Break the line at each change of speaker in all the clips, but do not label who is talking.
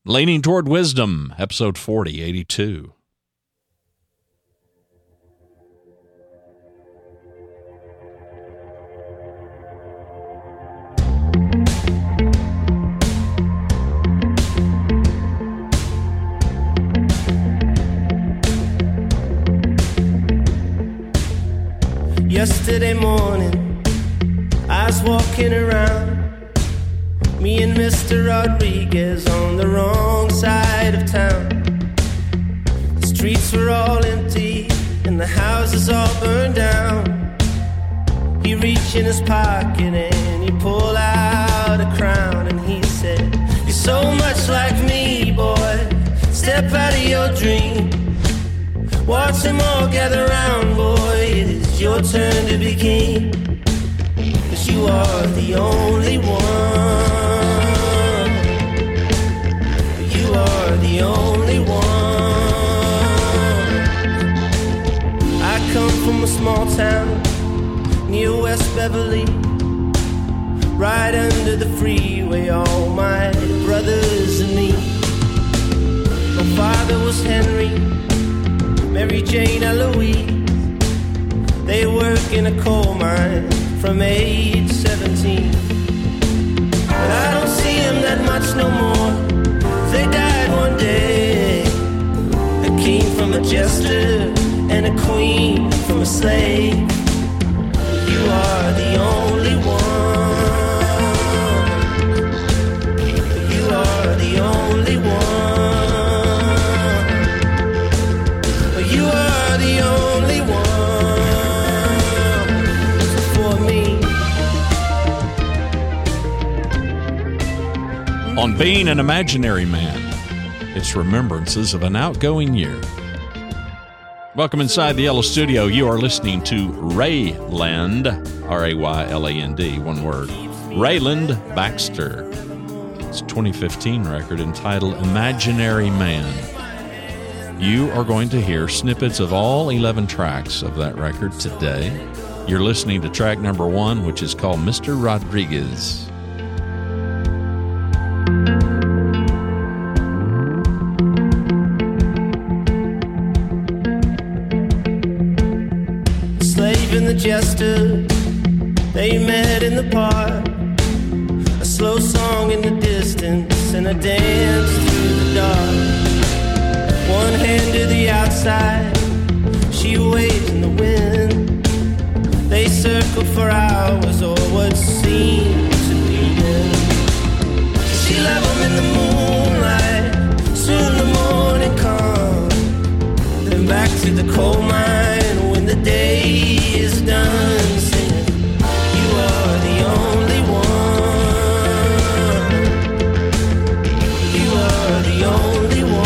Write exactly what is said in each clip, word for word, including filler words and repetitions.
Leaning Toward Wisdom, episode forty, eighty-two.
Yesterday morning, I was walking around, me and Mister Rodriguez on the wrong side of town. The streets were all empty and the houses all burned down. He reached in his pocket and he pulled out a crown and he said, "You're so much like me, boy, step out of your dream. Watch them all gather round, boy, it is your turn to be king. 'Cause you are the only one. You are the only one. I come from a small town near West Beverly, right under the freeway, all my brothers and me. My father was Henry, Mary Jane, Eloise. They work in a coal mine from age seventeen. But I don't see them that much no more. They died one day. A king from a jester and a queen from a slave. You are the only one. You are the only one. You are the only one for me.
On Being an Imaginary Man, it's remembrances of an outgoing year. Welcome inside the Yellow Studio. You are listening to Rayland, R A Y L A N D, one word, Rayland Baxter. It's a twenty fifteen record entitled Imaginary Man. You are going to hear snippets of all eleven tracks of that record today. You're listening to track number one, which is called Mister Rodriguez.
Slave and the jester, they met in the park. A slow song in the distance and a dance through the dark. One hand to the outside, she waves in the wind. They circled for hours or what seemed to be end. She left him in the moonlight, soon the morning comes. Then back to the coal mine when the day is done, singing, you are the only one. You are the only one.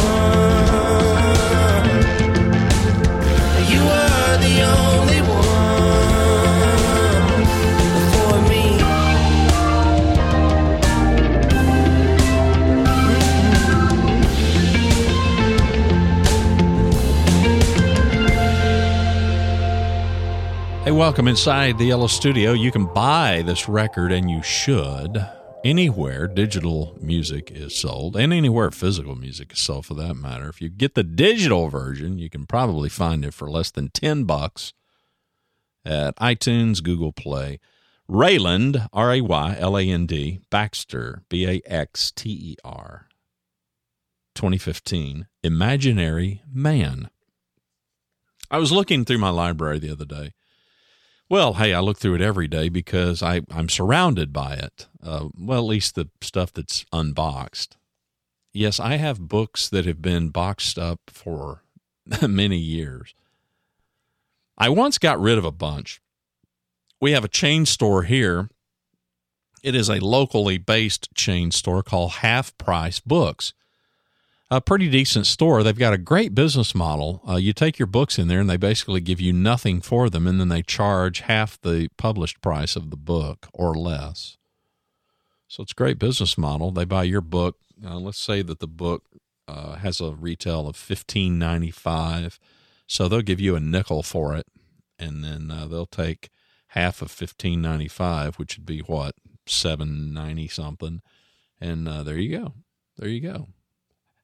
Hey, welcome inside the Yellow Studio. You can buy this record, and you should, anywhere digital music is sold, and anywhere physical music is sold for that matter. If you get the digital version, you can probably find it for less than ten bucks at iTunes, Google Play. Rayland, R A Y L A N D, Baxter, B A X T E R, twenty fifteen, Imaginary Man. I was looking through my library the other day. Well, hey, I look through it every day because I, I'm surrounded by it. Uh, well, at least the stuff that's unboxed. Yes, I have books that have been boxed up for many years. I once got rid of a bunch. We have a chain store here. It is a locally based chain store called Half Price Books. A pretty decent store. They've got a great business model. Uh, you take your books in there and they basically give you nothing for them, and then they charge half the published price of the book or less. So it's a great business model. They buy your book. Uh, let's say that the book uh, has a retail of fifteen ninety-five, so they'll give you a nickel for it, and then uh, they'll take half of fifteen ninety-five, which would be what, seven ninety something, and uh, there you go. There you go.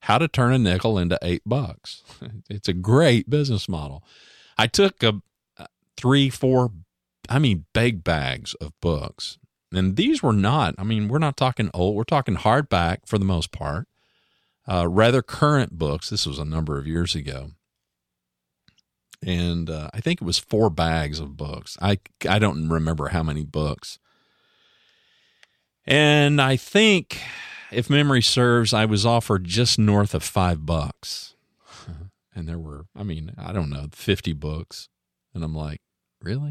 How to Turn a Nickel into Eight Bucks. It's a great business model. I took a three, four, I mean, big bags of books. And these were not, I mean, we're not talking old, we're talking hardback for the most part, uh, rather current books. This was a number of years ago. And uh, I think it was four bags of books. I, I don't remember how many books. And I think, if memory serves, I was offered just north of five bucks. And there were, I mean, I don't know, fifty books. And I'm like, really?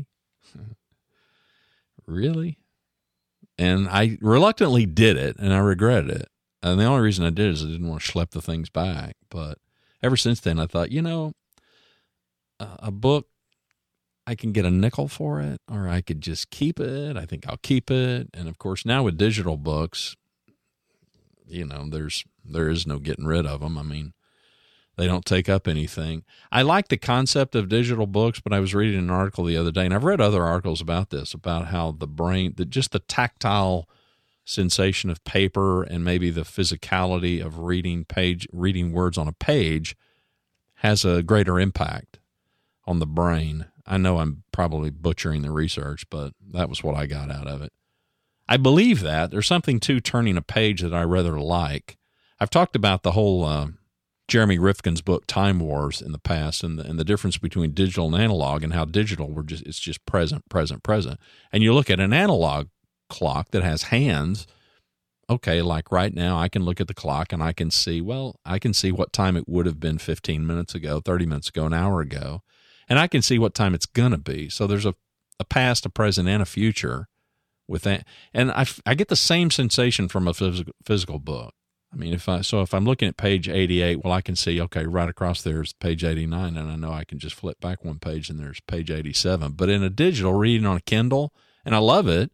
Really? And I reluctantly did it, and I regretted it. And the only reason I did it is I didn't want to schlep the things back. But ever since then, I thought, you know, a book, I can get a nickel for it, or I could just keep it. I think I'll keep it. And, of course, now with digital books, you know, there's there is no getting rid of them. I mean, they don't take up anything. I like the concept of digital books, but I was reading an article the other day, and I've read other articles about this, about how the brain, the, just the tactile sensation of paper and maybe the physicality of reading page, reading words on a page has a greater impact on the brain. I know I'm probably butchering the research, but that was what I got out of it. I believe that. There's something to turning a page that I rather like. I've talked about the whole uh, Jeremy Rifkin's book, Time Wars, in the past, and the, and the difference between digital and analog, and how digital, we're just it's just present, present, present. And you look at an analog clock that has hands, okay, like right now, I can look at the clock and I can see, well, I can see what time it would have been fifteen minutes ago, thirty minutes ago, an hour ago, and I can see what time it's going to be. So there's a, a past, a present, and a future with that. And I, I get the same sensation from a physical, physical book. I mean, if I, so if I'm looking at page eighty-eight, well, I can see, okay, right across there is page eighty-nine, and I know I can just flip back one page and there's page eighty-seven. But in a digital, reading on a Kindle, and I love it,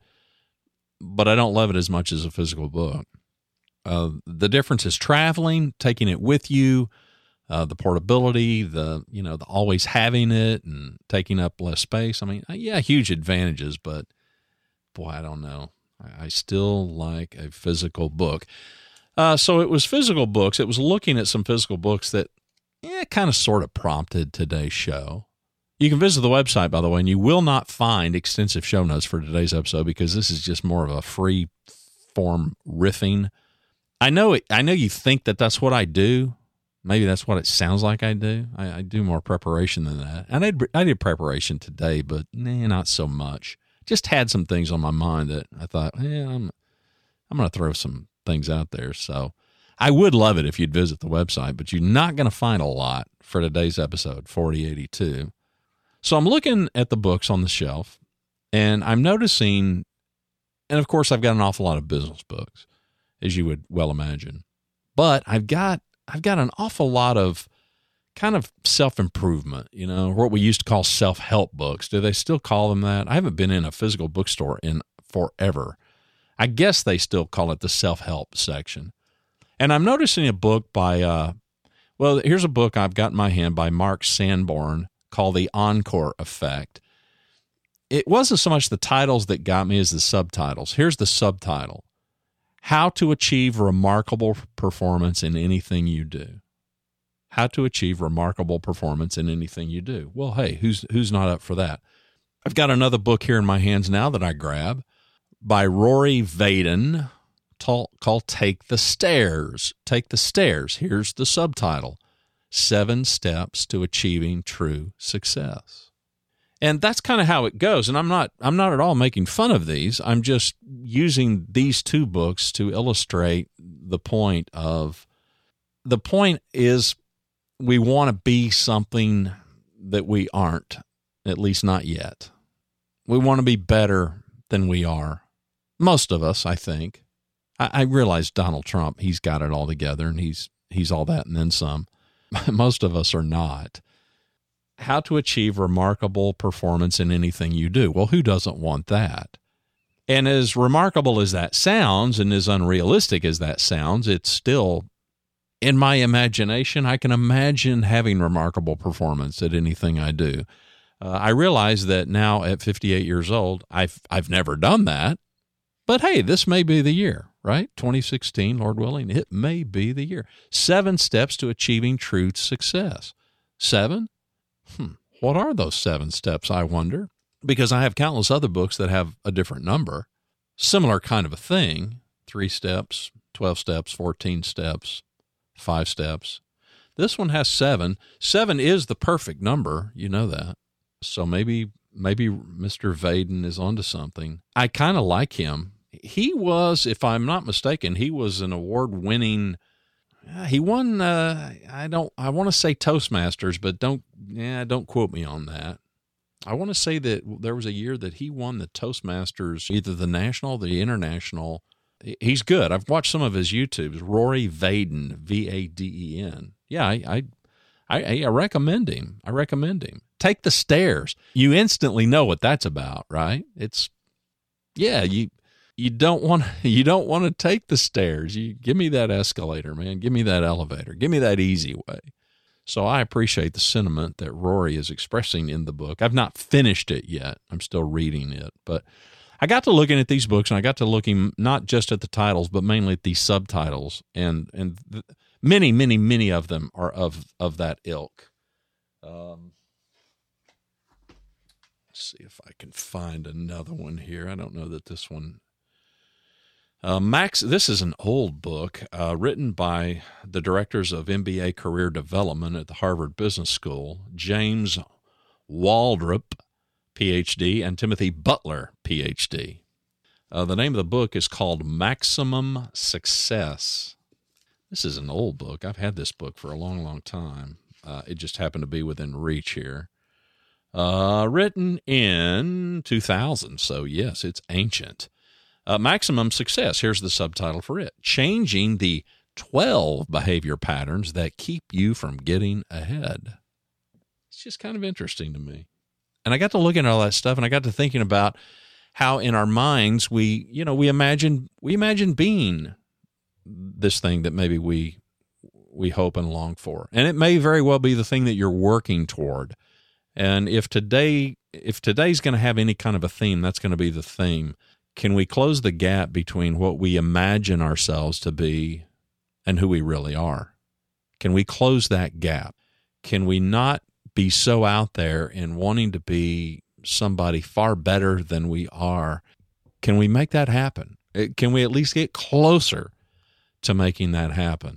but I don't love it as much as a physical book. Uh, the difference is traveling, taking it with you, uh, the portability, the, you know, the always having it and taking up less space. I mean, yeah, huge advantages, but boy, I don't know. I, I still like a physical book. Uh, so it was physical books. It was looking at some physical books that eh, kind of sort of prompted today's show. You can visit the website, by the way, and you will not find extensive show notes for today's episode because this is just more of a free form riffing. I know it, I know you think that that's what I do. Maybe that's what it sounds like I do. I, I do more preparation than that. And I did, I did preparation today, but nah, not so much. Just had some things on my mind that I thought, yeah, I'm, I'm going to throw some things out there. So I would love it if you'd visit the website, but you're not going to find a lot for today's episode, forty eighty-two. So I'm looking at the books on the shelf, and I'm noticing, and of course I've got an awful lot of business books, as you would well imagine, but I've got I've got an awful lot of kind of self-improvement, you know, what we used to call self-help books. Do they still call them that? I haven't been in a physical bookstore in forever. I guess they still call it the self-help section. And I'm noticing a book by, uh, well, here's a book I've got in my hand by Mark Sanborn called The Encore Effect. It wasn't so much the titles that got me as the subtitles. Here's the subtitle: How to Achieve Remarkable Performance in Anything You Do. How to achieve remarkable performance in anything you do. Well, hey, who's who's not up for that? I've got another book here in my hands now that I grab by Rory Vaden called Take the Stairs. Take the Stairs. Here's the subtitle: Seven Steps to Achieving True Success. And that's kind of how it goes. And I'm not I'm not at all making fun of these. I'm just using these two books to illustrate the point of, the point is we want to be something that we aren't, at least not yet. We want to be better than we are. Most of us, I think. I, I realize Donald Trump, he's got it all together, and he's he's all that and then some. Most of us are not. How to achieve remarkable performance in anything you do. Well, who doesn't want that? And as remarkable as that sounds, and as unrealistic as that sounds, it's still, in my imagination, I can imagine having remarkable performance at anything I do. Uh, I realize that now at fifty-eight years old, I've I've never done that. But hey, this may be the year. right? twenty sixteen, Lord willing, it may be the year. Seven steps to achieving true success. Seven? Hmm. What are those seven steps, I wonder? Because I have countless other books that have a different number. Similar kind of a thing. Three steps, twelve steps, fourteen steps, five steps. This one has seven. Seven is the perfect number. You know that. So maybe maybe Mister Vaden is onto something. I kind of like him. He was, if I'm not mistaken, he was an award-winning. Uh, he won. Uh, I don't. I want to say Toastmasters, but don't. Yeah, don't quote me on that. I want to say that there was a year that he won the Toastmasters, either the national, or the international. He's good. I've watched some of his YouTubes. Rory Vaden, V A D E N. Yeah, I, I, I, I recommend him. I recommend him. Take the stairs. You instantly know what that's about, right? It's, yeah, you, you don't want, you don't want to take the stairs. You give me that escalator, man. Give me that elevator. Give me that easy way. So I appreciate the sentiment that Rory is expressing in the book. I've not finished it yet. I'm still reading it, but I got to looking at these books, and I got to looking not just at the titles, but mainly at the subtitles, and and th- many, many, many of them are of of that ilk. Um, let's see if I can find another one here. I don't know that this one. Uh, Max, this is an old book uh, written by the directors of M B A Career Development at the Harvard Business School, James Waldrop, P H D, and Timothy Butler, P H D. Uh, the name of the book is called Maximum Success. This is an old book. I've had this book for a long, long time. Uh, it just happened to be within reach here. Uh, written in two thousand, so yes, it's ancient. Uh, Maximum Success, here's the subtitle for it. Changing the twelve behavior patterns that keep you from getting ahead. It's just kind of interesting to me. And I got to looking at all that stuff, and I got to thinking about how in our minds we, you know, we imagine we imagine being this thing that maybe we we hope and long for. And it may very well be the thing that you're working toward. And if today if today's going to have any kind of a theme, that's going to be the theme. Can we close the gap between what we imagine ourselves to be and who we really are? Can we close that gap? Can we not be so out there and wanting to be somebody far better than we are? Can we make that happen? Can we at least get closer to making that happen?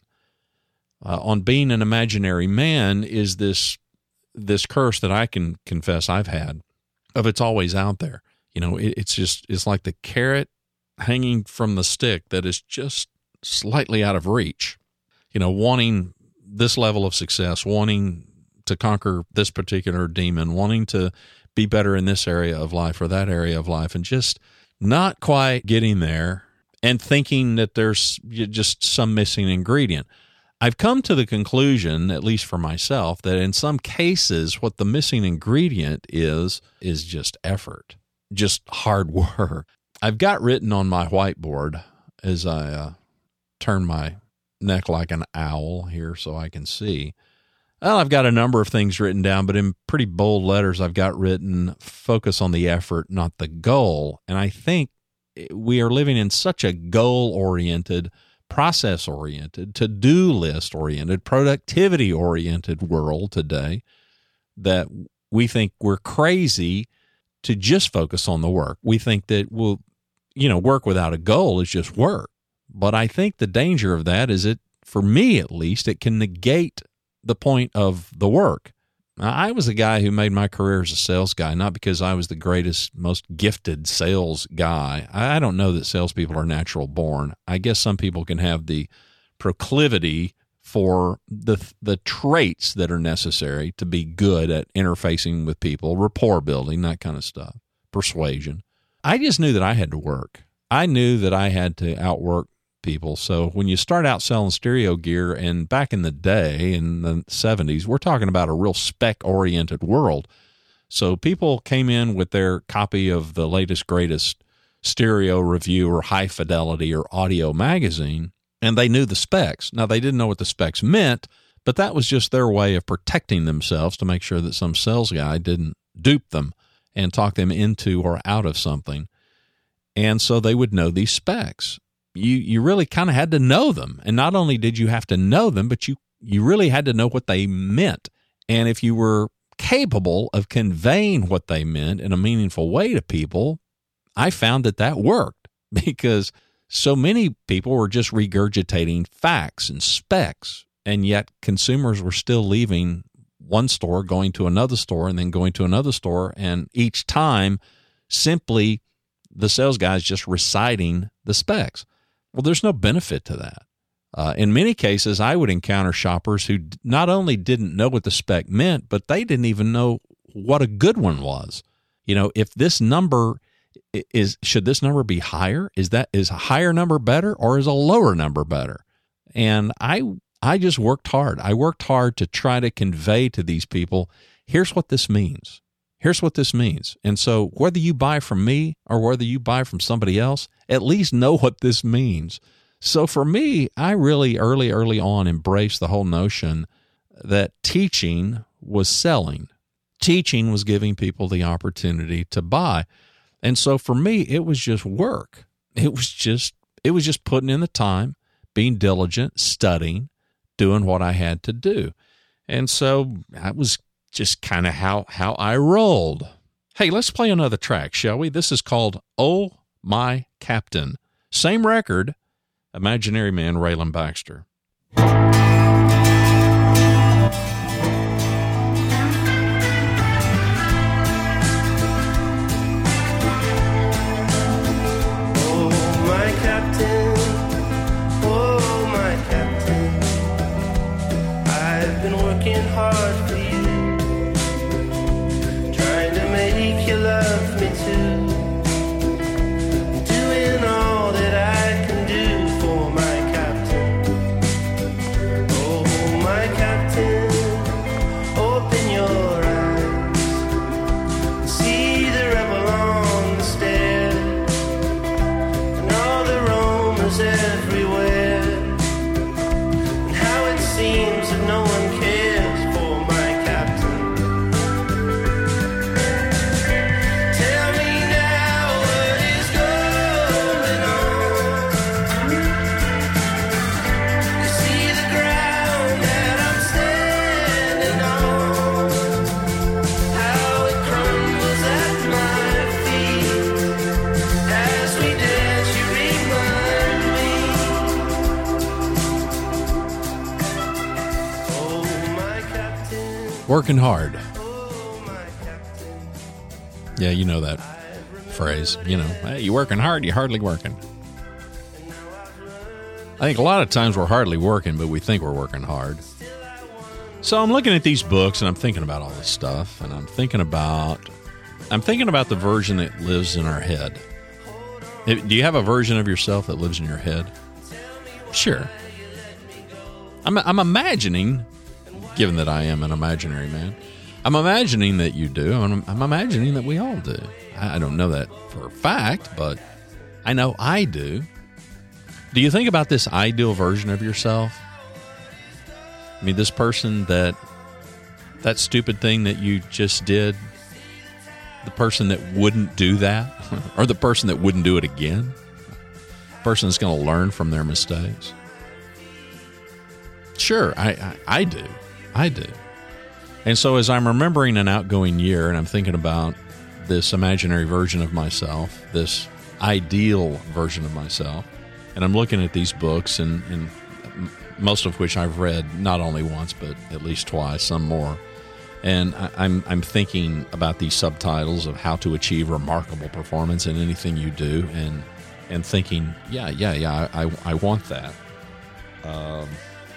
Uh, on being an imaginary man is this this curse that I can confess I've had of it's always out there. You know, it, it's just it's like the carrot hanging from the stick that is just slightly out of reach. You know, wanting this level of success, wanting to conquer this particular demon, wanting to be better in this area of life or that area of life, and just not quite getting there and thinking that there's just some missing ingredient. I've come to the conclusion, at least for myself, that in some cases what the missing ingredient is, is just effort, just hard work. I've got written on my whiteboard as I uh, turn my neck like an owl here so I can see. Well, I've got a number of things written down, but in pretty bold letters I've got written, focus on the effort, not the goal. And I think we are living in such a goal-oriented, process-oriented, to-do list-oriented, productivity-oriented world today that we think we're crazy to just focus on the work. We think that we'll, you know, work without a goal is just work. But I think the danger of that is it, for me at least, it can negate the point of the work. Now, I was a guy who made my career as a sales guy, not because I was the greatest, most gifted sales guy. I don't know that salespeople are natural born. I guess some people can have the proclivity for the the traits that are necessary to be good at interfacing with people, rapport building, that kind of stuff, persuasion. I just knew that I had to work. I knew that I had to outwork people. So when you start out selling stereo gear, and back in the day, in the seventies, we're talking about a real spec-oriented world. So people came in with their copy of the latest, greatest stereo review or high fidelity or audio magazine, and they knew the specs. Now, they didn't know what the specs meant, but that was just their way of protecting themselves to make sure that some sales guy didn't dupe them and talk them into or out of something. And so they would know these specs. you, you really kind of had to know them. And not only did you have to know them, but you, you really had to know what they meant. And if you were capable of conveying what they meant in a meaningful way to people, I found that that worked, because so many people were just regurgitating facts and specs, and yet consumers were still leaving one store, going to another store, and then going to another store, and each time simply the sales guy's just reciting the specs. Well, there's no benefit to that. Uh, in many cases, I would encounter shoppers who not only didn't know what the spec meant, but they didn't even know what a good one was. You know, if this number is, should this number be higher? Is that, is a higher number better, or is a lower number better? And I, I just worked hard. I worked hard to try to convey to these people, here's what this means. Here's what this means. And so whether you buy from me or whether you buy from somebody else, at least know what this means. So for me, I really early, early on embraced the whole notion that teaching was selling. Teaching was giving people the opportunity to buy. And so for me, it was just work. It was just, it was just putting in the time, being diligent, studying, doing what I had to do. And so that was just kind of how, how I rolled. Hey, let's play another track, shall we? This is called Oh My Captain. Same record, Imaginary Man, Raylan Baxter.
Hard for you, trying to make you love me too, doing all that I can do for my captain. Oh, my captain, open your eyes, see the rebel on the stairs, and all the roamers everywhere, and how it seems that no one cares.
Working hard. Yeah, you know that phrase. You know, hey, you working hard, you hardly working. I think a lot of times we're hardly working, but we think we're working hard. So I'm looking at these books and I'm thinking about all this stuff, and I'm thinking about I'm thinking about the version that lives in our head. Do you have a version of yourself that lives in your head? Sure. I'm I'm imagining, given that I am an imaginary man, I'm imagining that you do. I'm, I'm imagining that we all do. I, I don't know that for a fact, but I know I do. Do you think about this ideal version of yourself? I mean, this person that, that stupid thing that you just did, the person that wouldn't do that, or the person that wouldn't do it again, the person that's going to learn from their mistakes. Sure, I, I, I do. I do. And so as I'm remembering an outgoing year and I'm thinking about this imaginary version of myself, this ideal version of myself, and I'm looking at these books, and, and most of which I've read not only once, but at least twice, some more. And I, I'm I'm thinking about these subtitles of how to achieve remarkable performance in anything you do, and and thinking, yeah, yeah, yeah, I, I, I want that. Um,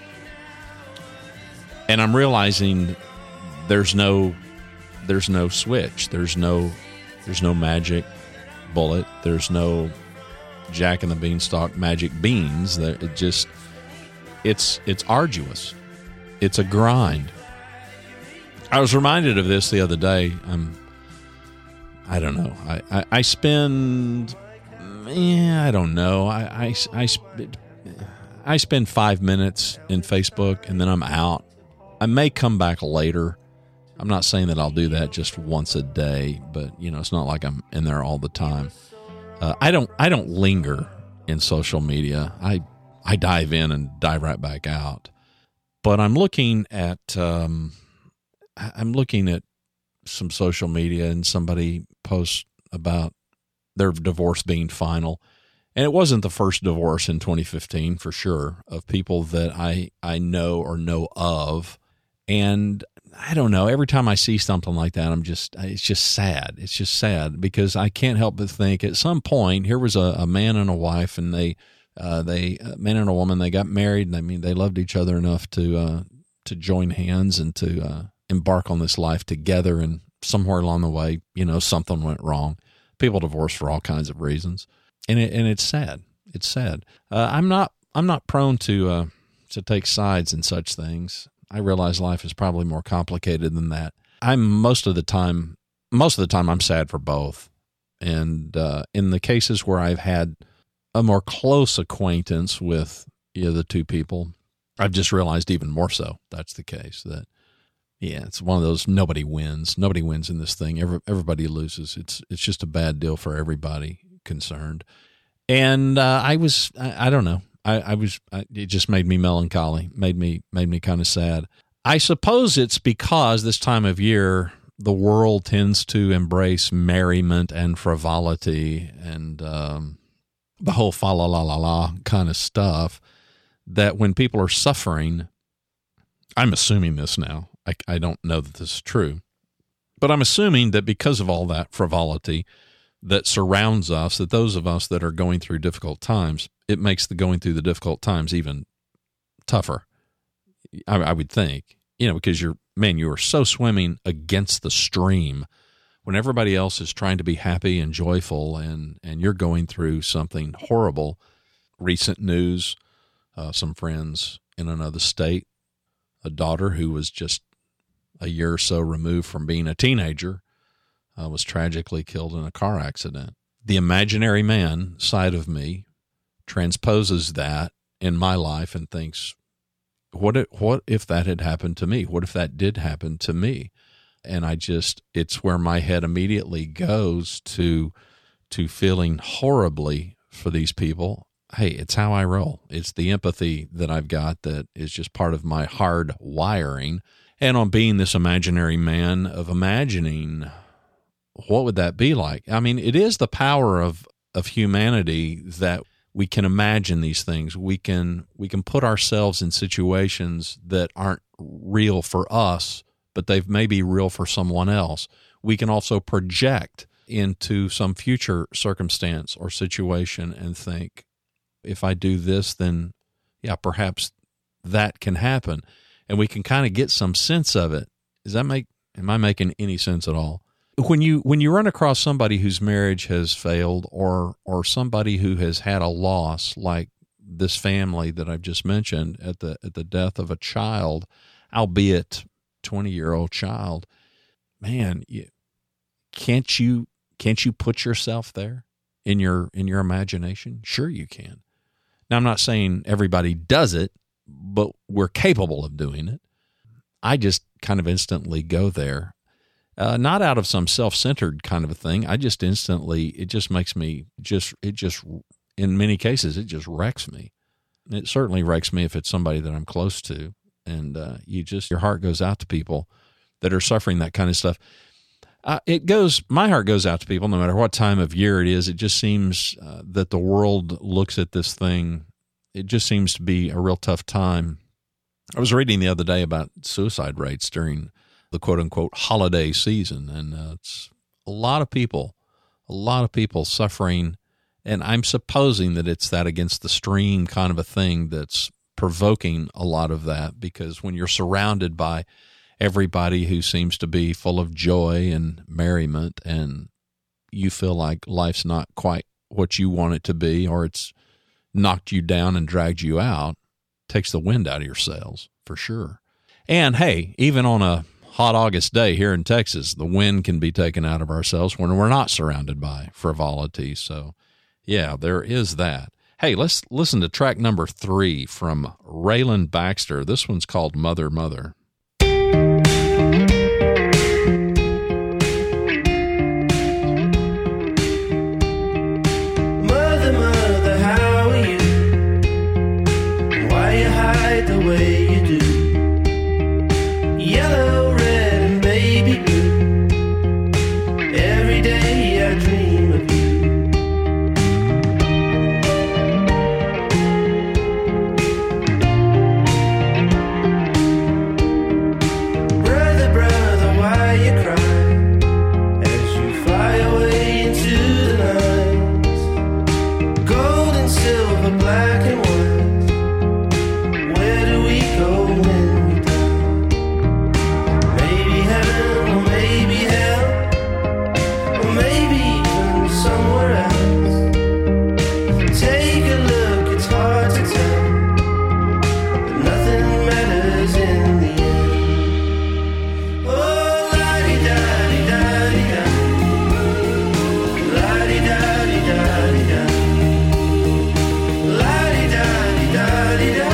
and I'm realizing there's no there's no switch. There's no there's no magic bullet. There's no Jack and the Beanstalk magic beans. That it just it's it's arduous. It's a grind. I was reminded of this the other day. Um, I don't know. I, I, I spend, yeah, I don't know. I, I, I, sp- I spend five minutes in Facebook and then I'm out. I may come back later. I'm not saying that I'll do that just once a day, but you know, it's not like I'm in there all the time. Uh, I don't, I don't linger in social media. I I dive in and dive right back out. But I'm looking at um, I'm looking at some social media, and somebody posts about their divorce being final. And it wasn't the first divorce in twenty fifteen, for sure, of people that I, I know or know of. And I don't know, every time I see something like that, I'm just, it's just sad. It's just sad because I can't help but think at some point, here was a, a man and a wife, and they, uh, they, a man and a woman, they got married, and I mean, they loved each other enough to, uh, to join hands and to, uh, embark on this life together. And somewhere along the way, you know, something went wrong. People divorce for all kinds of reasons. And it, and it's sad. It's sad. Uh, I'm not I'm not prone to uh, to take sides in such things. I realize life is probably more complicated than that. I'm most of the time most of the time I'm sad for both. And uh, in the cases where I've had a more close acquaintance with you know, the two people, I've just realized even more so that's the case. That yeah, it's one of those nobody wins. Nobody wins in this thing. Every, everybody loses. It's it's just a bad deal for everybody concerned. And uh, I was, I, I don't know, I, I was, I, it just made me melancholy, made me, made me kind of sad. I suppose it's because this time of year, the world tends to embrace merriment and frivolity and um, the whole fa la la la la kind of stuff, that when people are suffering, I'm assuming this now, I, I don't know that this is true, but I'm assuming that because of all that frivolity that surrounds us, that those of us that are going through difficult times, it makes the going through the difficult times even tougher. I, I would think, you know, because you're, man, you are so swimming against the stream when everybody else is trying to be happy and joyful, and, and you're going through something horrible. Recent news, uh, some friends in another state, a daughter who was just a year or so removed from being a teenager, Uh, was tragically killed in a car accident. The imaginary man side of me transposes that in my life and thinks, what if, what if that had happened to me? What if that did happen to me? And I just, it's where my head immediately goes to, to feeling horribly for these people. Hey, it's how I roll. It's the empathy that I've got that is just part of my hard wiring. And on being this imaginary man of imagining, what would that be like? I mean, it is the power of, of humanity that we can imagine these things. We can we can put ourselves in situations that aren't real for us, but they've maybe real for someone else. We can also project into some future circumstance or situation and think, if I do this, then yeah, perhaps that can happen. And we can kind of get some sense of it. Does that make, am I making any sense at all? When you when you run across somebody whose marriage has failed, or or somebody who has had a loss like this family that I've just mentioned at the at the death of a child, albeit twenty-year-old child, man, you, can't you can't you put yourself there in your in your imagination? Sure you can. Now, I'm not saying everybody does it, but we're capable of doing it. I just kind of instantly go there. Uh, not out of some self-centered kind of a thing. I just instantly, it just makes me just, it just, in many cases, it just wrecks me. It certainly wrecks me if it's somebody that I'm close to. And uh, you just, your heart goes out to people that are suffering that kind of stuff. Uh, it goes, my heart goes out to people no matter what time of year it is. It just seems uh, that the world looks at this thing. It just seems to be a real tough time. I was reading the other day about suicide rates during the quote-unquote holiday season, and uh, it's a lot of people, a lot of people suffering, and I'm supposing that it's that against the stream kind of a thing that's provoking a lot of that, because when you're surrounded by everybody who seems to be full of joy and merriment, and you feel like life's not quite what you want it to be, or it's knocked you down and dragged you out, it takes the wind out of your sails, for sure. And hey, even on a hot August day here in Texas, the wind can be taken out of ourselves when we're not surrounded by frivolity. So, yeah, there is that. Hey, let's listen to track number three from Raylan Baxter. This one's called Mother, Mother.
Mother, mother, how the way you do. Yellow, red, and baby blue. Every day I dream of you. Brother, brother, why you cry as you fly away into the night? Gold and silver, black and white. Where do we go when we die? Maybe heaven, or maybe hell, or maybe even somewhere else. Take a look, it's hard to tell, but nothing matters in the end. Oh, la-di-da-di-da-di-da, la-di-da-di-da-di-da, la-di-da-di-da-di-da.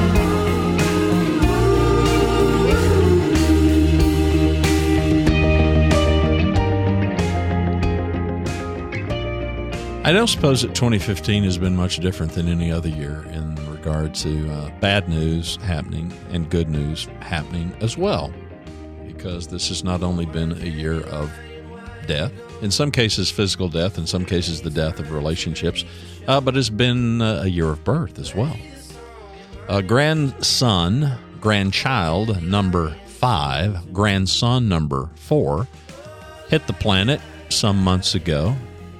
I don't suppose that twenty fifteen has been much different than any other year in regard to uh, bad news happening and good news happening as well, because this has not only been a year of death, in some cases physical death, in some cases the death of relationships, uh, but it's been uh, a year of birth as well. A grandson, grandchild number five, grandson number four, hit the planet some months ago.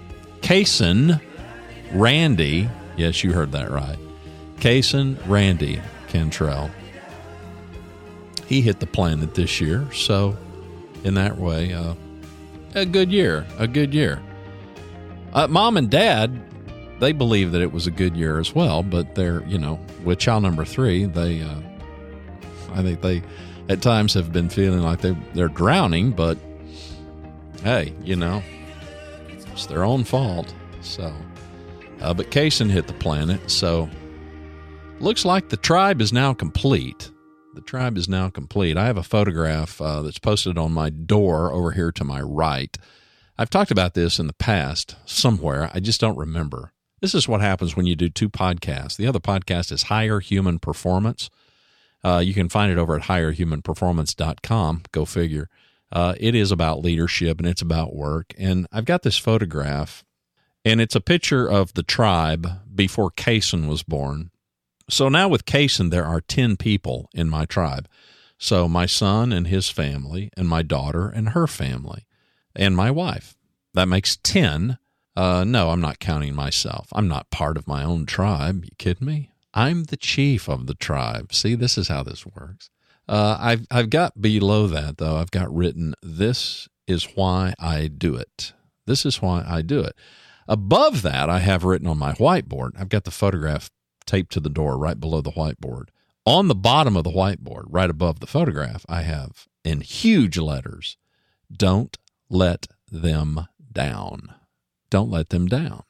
Kason Randy, yes, you heard that right. Kason Randy Cantrell. He hit the planet this year, so in that way, uh, a good year, a good year. Uh, Mom and Dad, they believe that it was a good year as well, but they're, you know, with child number three, they, uh, I think they at times have been feeling like they, they're drowning, but hey, you know, it's their own fault. So, uh, but Kason hit the planet, so looks like the tribe is now complete. The tribe is now complete. I have a photograph uh, that's posted on my door over here to my right. I've talked about this in the past somewhere. I just don't remember. This is what happens when you do two podcasts. The other podcast is Higher Human Performance. Uh, you can find it over at higher human performance dot com. Go figure. Uh, it is about leadership and it's about work. And I've got this photograph, and it's a picture of the tribe before Kason was born. So now with Kason, there are ten people in my tribe. So my son and his family, and my daughter and her family, and my wife. That makes ten. Uh, no, I'm not counting myself. I'm not part of my own tribe. You kidding me? I'm the chief of the tribe. See, this is how this works. Uh, I've I've got below that, though, I've got written, this is why I do it. This is why I do it. Above that, I have written on my whiteboard, I've got the photograph taped to the door right below the whiteboard. On the bottom of the whiteboard, right above the photograph, I have, in huge letters, don't let them down. Don't let them down.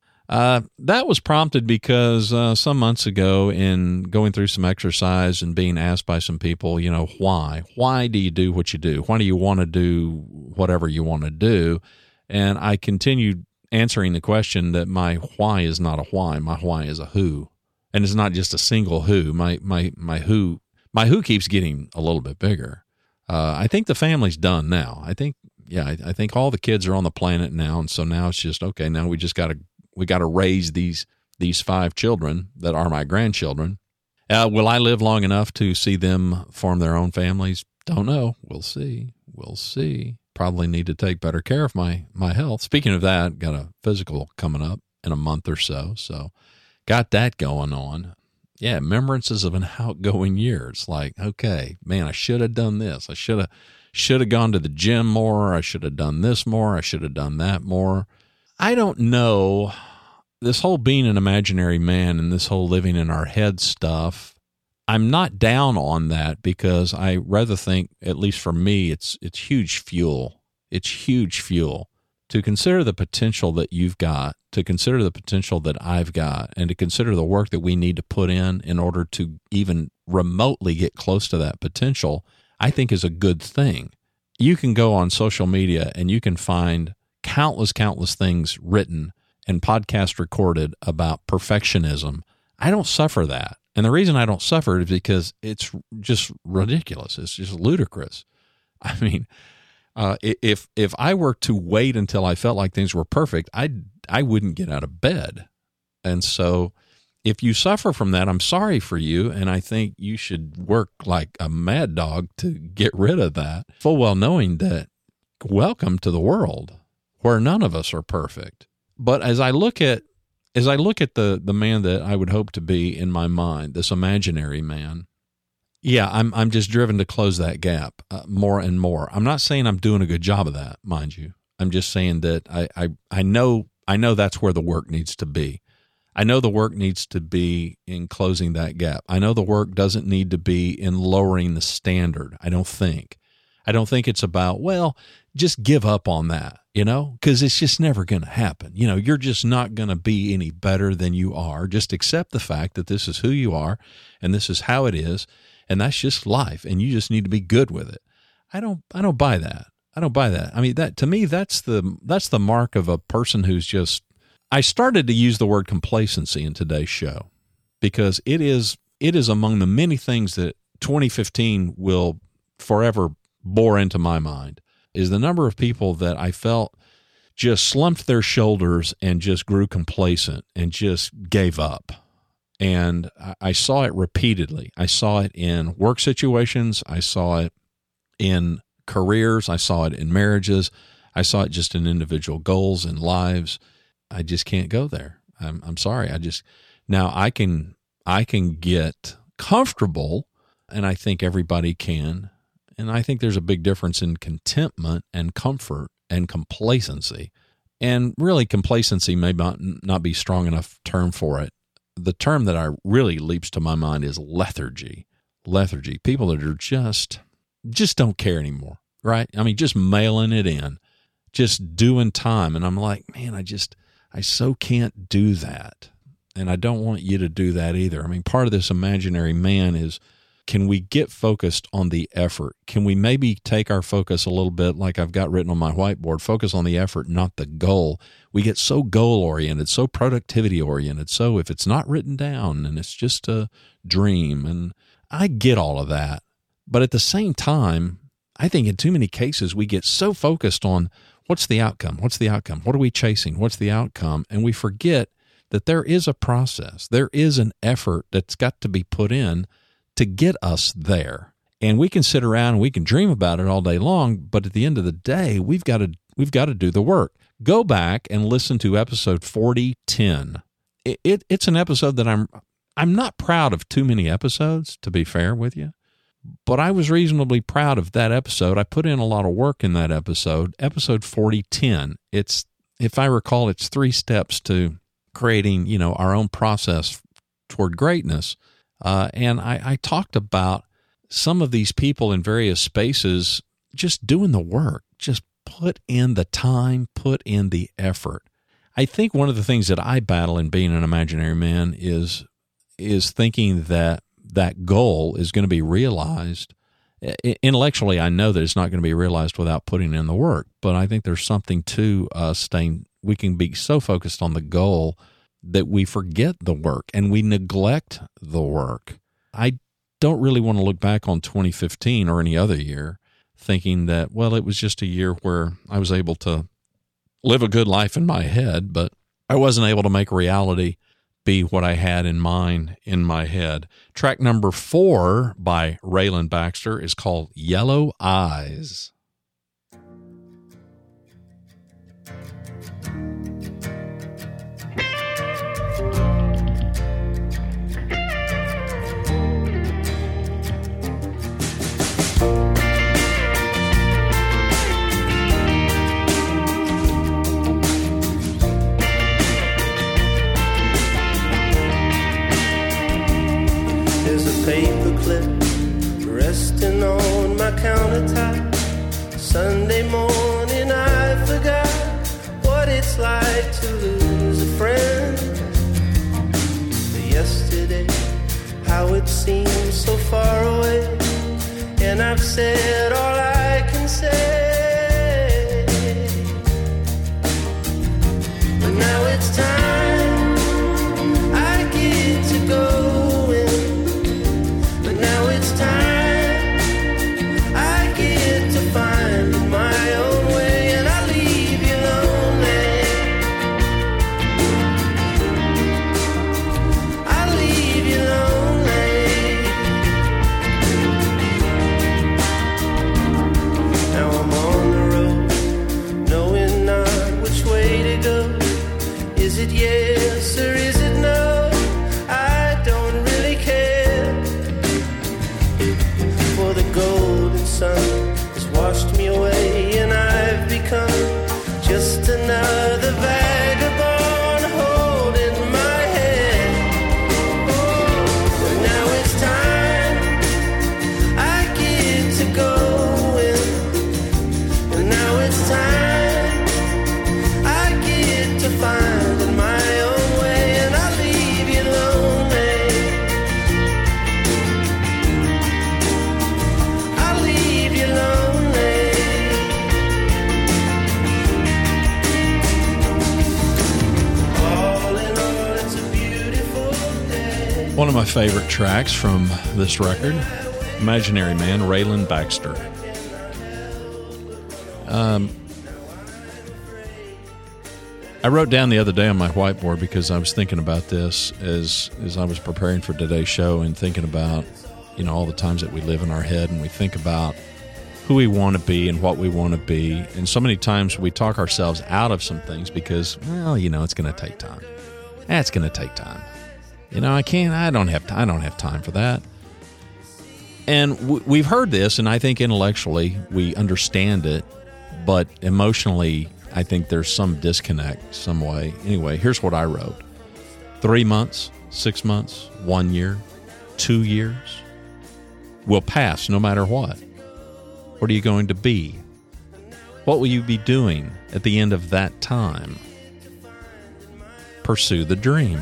Uh, that was prompted because uh, some months ago, in going through some exercise and being asked by some people, you know, why? Why do you do what you do? Why do you want to do whatever you want to do? And I continued answering the question that my why is not a why. My why is a who. And it's not just a single who. My my my who my who keeps getting a little bit bigger. Uh, I think the family's done now. I think, yeah, I, I think all the kids are on the planet now, and so now it's just, okay, now we just got to we got to raise these these five children that are my grandchildren. Uh, will I live long enough to see them form their own families? Don't know. We'll see. We'll see. Probably need to take better care of my, my health. Speaking of that, got a physical coming up in a month or so. So got that going on. Yeah, remembrances of an outgoing year. It's like, okay, man, I should have done this. I should have should have gone to the gym more. I should have done this more. I should have done that more. I don't know. This whole being an imaginary man and this whole living in our head stuff, I'm not down on that, because I rather think, at least for me, it's it's huge fuel. It's huge fuel to consider the potential that you've got, to consider the potential that I've got, and to consider the work that we need to put in in order to even remotely get close to that potential, I think is a good thing. You can go on social media and you can find countless, countless things written and podcast recorded about perfectionism, I don't suffer that. And the reason I don't suffer is because it's just ridiculous. It's just ludicrous. I mean, uh, if if I were to wait until I felt like things were perfect, I I wouldn't get out of bed. And so if you suffer from that, I'm sorry for you, and I think you should work like a mad dog to get rid of that, full well knowing that welcome to the world where none of us are perfect. But as I look at As I look at the the man that I would hope to be in my mind, this imaginary man, yeah, I'm I'm just driven to close that gap uh, more and more. I'm not saying I'm doing a good job of that, mind you. I'm just saying that I, I I know I know that's where the work needs to be. I know the work needs to be in closing that gap. I know the work doesn't need to be in lowering the standard. I don't think. I don't think it's about, well, just give up on that, you know, because it's just never going to happen. You know, you're just not going to be any better than you are. Just accept the fact that this is who you are and this is how it is. And that's just life. And you just need to be good with it. I don't, I don't buy that. I don't buy that. I mean, that to me, that's the, that's the mark of a person who's just, I started to use the word complacency in today's show because it is, it is among the many things that twenty fifteen will forever bore into my mind, is the number of people that I felt just slumped their shoulders and just grew complacent and just gave up. And I saw it repeatedly. I saw it in work situations. I saw it in careers. I saw it in marriages. I saw it just in individual goals and lives. I just can't go there. I'm, I'm sorry. I just, now I can, I can get comfortable, and I think everybody can. And I think there's a big difference in contentment and comfort and complacency. And really, complacency may not, not be strong enough term for it. The term that I really leaps to my mind is lethargy. Lethargy. People that are just, just don't care anymore, right? I mean, just mailing it in, just doing time. And I'm like, man, I just, I so can't do that. And I don't want you to do that either. I mean, part of this imaginary man is, can we get focused on the effort? Can we maybe take our focus a little bit, like I've got written on my whiteboard, focus on the effort, not the goal? We get so goal-oriented, so productivity-oriented. So if it's not written down and it's just a dream, and I get all of that. But at the same time, I think in too many cases we get so focused on what's the outcome? What's the outcome? What are we chasing? What's the outcome? And we forget that there is a process. There is an effort that's got to be put in to get us there. And we can sit around and we can dream about it all day long, but at the end of the day, we've got to we've got to do the work. Go back and listen to episode forty ten. It, it it's an episode that I'm I'm not proud of too many episodes, to be fair with you, but I was reasonably proud of that episode. I put in a lot of work in that episode. Episode forty ten. It's, if I recall, it's three steps to creating, you know, our own process toward greatness. Uh, and I, I talked about some of these people in various spaces just doing the work, just put in the time, put in the effort. I think one of the things that I battle in being an imaginary man is is thinking that that goal is going to be realized. Intellectually, I know that it's not going to be realized without putting in the work, but I think there's something to uh, staying, we can be so focused on the goal that we forget the work and we neglect the work. I don't really want to look back on twenty fifteen or any other year thinking that, well, it was just a year where I was able to live a good life in my head, but I wasn't able to make reality be what I had in mind in my head. Track number four by Raylan Baxter is called Yellow Eyes.
Paperclip resting on my countertop. Sunday morning I forgot what it's like to lose a friend. But yesterday, how it seems so far away, and I've said all I can say. But now it's time I get to go
One of my favorite tracks from this record, Imaginary Man, Raylan Baxter. Um, I wrote down the other day on my whiteboard because I was thinking about this as as I was preparing for today's show and thinking about, you know, all the times that we live in our head and we think about who we want to be and what we want to be. And so many times we talk ourselves out of some things because, well, you know, it's going to take time. That's going to take time. You know, I can't, I don't have, I don't have time for that. And w- we've heard this, and I think intellectually we understand it, but emotionally, I think there's some disconnect some way. Anyway, here's what I wrote. Three months, six months, one year, two years will pass no matter what. What are you going to be? What will you be doing at the end of that time? Pursue the dream.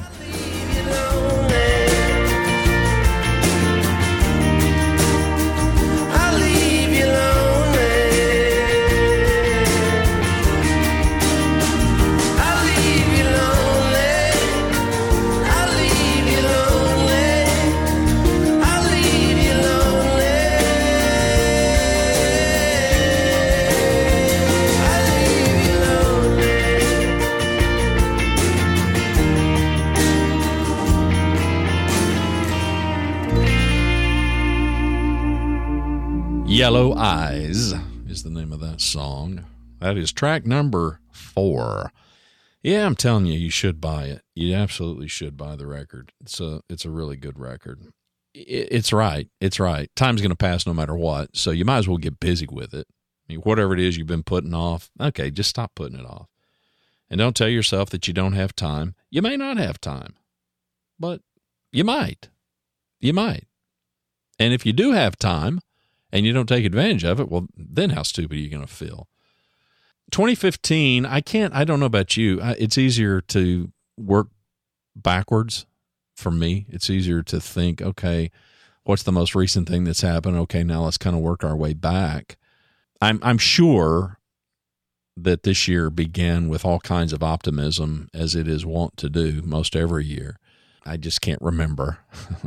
Yellow Eyes is the name of that song. That is track number four. Yeah, I'm telling you, you should buy it. You absolutely should buy the record. It's a, it's a really good record. It's right. It's right. Time's going to pass no matter what, so you might as well get busy with it. I mean, whatever it is you've been putting off, okay, just stop putting it off. And don't tell yourself that you don't have time. You may not have time, but you might. You might. And if you do have time, and you don't take advantage of it, well, then how stupid are you going to feel? twenty fifteen, I can't, I don't know about you. It's easier to work backwards for me. It's easier to think, okay, what's the most recent thing that's happened? Okay, now let's kind of work our way back. I'm, I'm sure that this year began with all kinds of optimism, as it is wont to do most every year. I just can't remember.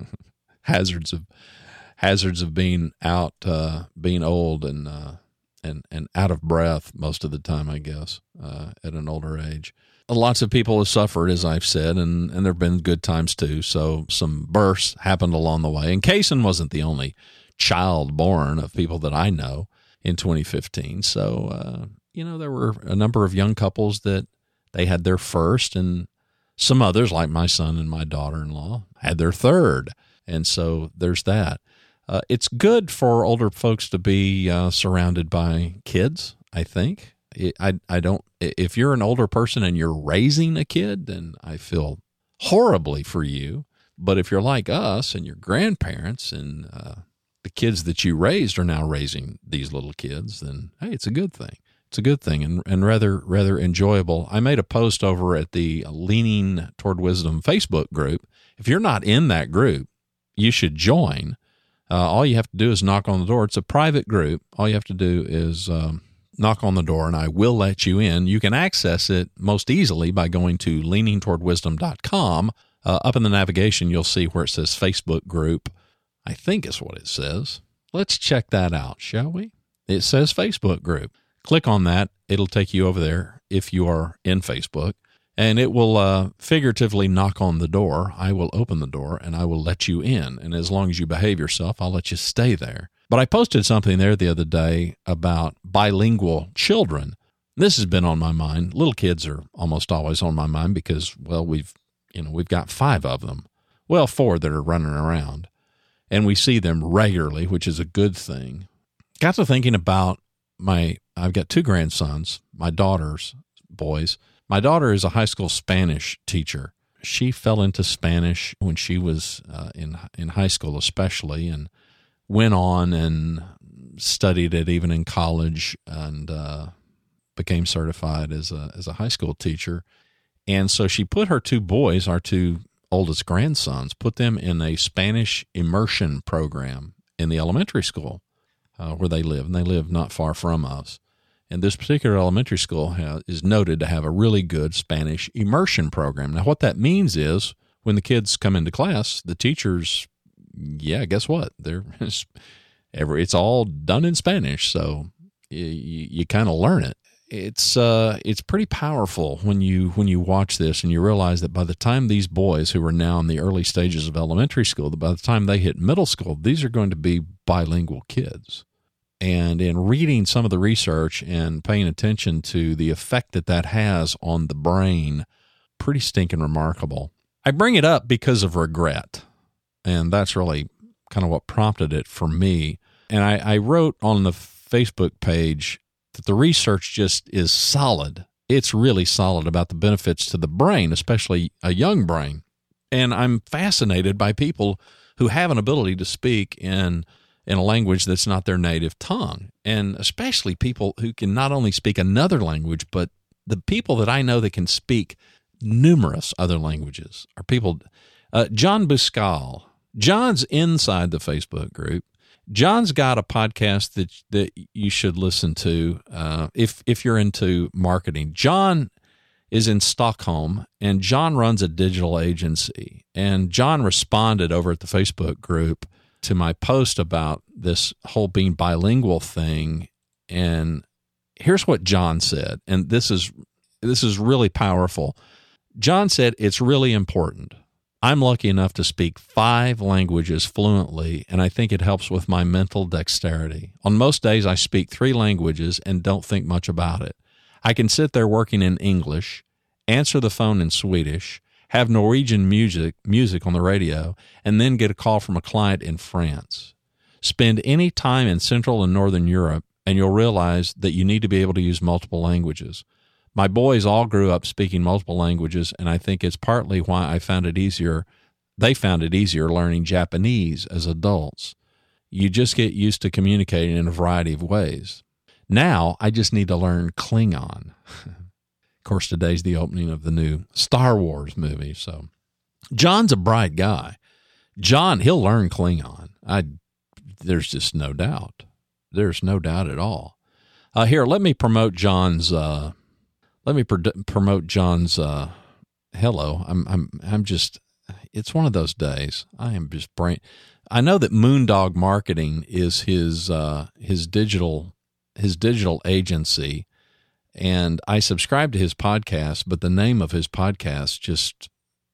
Hazards of Hazards of being out, uh, being old and uh, and and out of breath most of the time, I guess, uh, at an older age. Lots of people have suffered, as I've said, and, and there have been good times too. So some births happened along the way. And Kaysen wasn't the only child born of people that I know in twenty fifteen. So, uh, you know, there were a number of young couples that they had their first, and some others, like my son and my daughter-in-law, had their third. And so there's that. Uh, it's good for older folks to be uh, surrounded by kids, I think. It, I I don't. If you're an older person and you're raising a kid, then I feel horribly for you. But if you're like us and your grandparents and uh, the kids that you raised are now raising these little kids, then hey, it's a good thing. It's a good thing and, and rather rather enjoyable. I made a post over at the Leaning Toward Wisdom Facebook group. If you're not in that group, you should join. Uh, all you have to do is knock on the door. It's a private group. All you have to do is um, knock on the door, and I will let you in. You can access it most easily by going to leaning toward wisdom dot com. Uh, up in the navigation, you'll see where it says Facebook group. I think is what it says. Let's check that out, shall we? It says Facebook group. Click on that. It'll take you over there if you are in Facebook. And it will uh, figuratively knock on the door. I will open the door, and I will let you in. And as long as you behave yourself, I'll let you stay there. But I posted something there the other day about bilingual children. This has been on my mind. Little kids are almost always on my mind because, well, we've you know we've got five of them. Well, four that are running around. And we see them regularly, which is a good thing. Got to thinking about my, I've got two grandsons, my daughter's boys. My daughter is a high school Spanish teacher. She fell into Spanish when she was uh, in in high school especially, and went on and studied it even in college, and uh, became certified as a as a high school teacher. And so she put her two boys, our two oldest grandsons, put them in a Spanish immersion program in the elementary school uh, where they live, and they live not far from us. And this particular elementary school has, is noted to have a really good Spanish immersion program. Now, what that means is when the kids come into class, the teachers, yeah, guess what? They're every it's all done in Spanish, so you, you, you kind of learn it. It's uh, it's pretty powerful when you when you watch this and you realize that by the time these boys who are now in the early stages of elementary school, by the time they hit middle school, these are going to be bilingual kids. And in reading some of the research and paying attention to the effect that that has on the brain, pretty stinking remarkable. I bring it up because of regret, and that's really kind of what prompted it for me. And I, I wrote on the Facebook page that the research just is solid. It's really solid about the benefits to the brain, especially a young brain. And I'm fascinated by people who have an ability to speak in in a language that's not their native tongue, and especially people who can not only speak another language, but the people that I know that can speak numerous other languages are people. Uh, John Buscal. John's inside the Facebook group. John's got a podcast that that you should listen to uh, if if you're into marketing. John is in Stockholm, and John runs a digital agency. And John responded over at the Facebook group to my post about this whole being bilingual thing. And here's what John said, and this is this is really powerful. John said, "It's really important. I'm lucky enough to speak five languages fluently, and I think it helps with my mental dexterity. On most days, I speak three languages and don't think much about it. I can sit there working in English, answer the phone in Swedish, have Norwegian music music on the radio, and then get a call from a client in France. Spend any time in Central and Northern Europe, and you'll realize that you need to be able to use multiple languages. My boys all grew up speaking multiple languages, and I think it's partly why I found it easier. They found it easier learning Japanese as adults. You just get used to communicating in a variety of ways. Now I just need to learn Klingon." Of course, today's the opening of the new Star Wars movie. So John's a bright guy. John, he'll learn Klingon. I, there's just no doubt. There's no doubt at all. Uh, here, let me promote John's. Uh, let me pr- promote John's. Uh, hello, I'm. I'm. I'm just. It's one of those days. I am just brain. I know that Moondog Marketing is his. Uh, his digital. His digital agency. And I subscribe to his podcast, but the name of his podcast just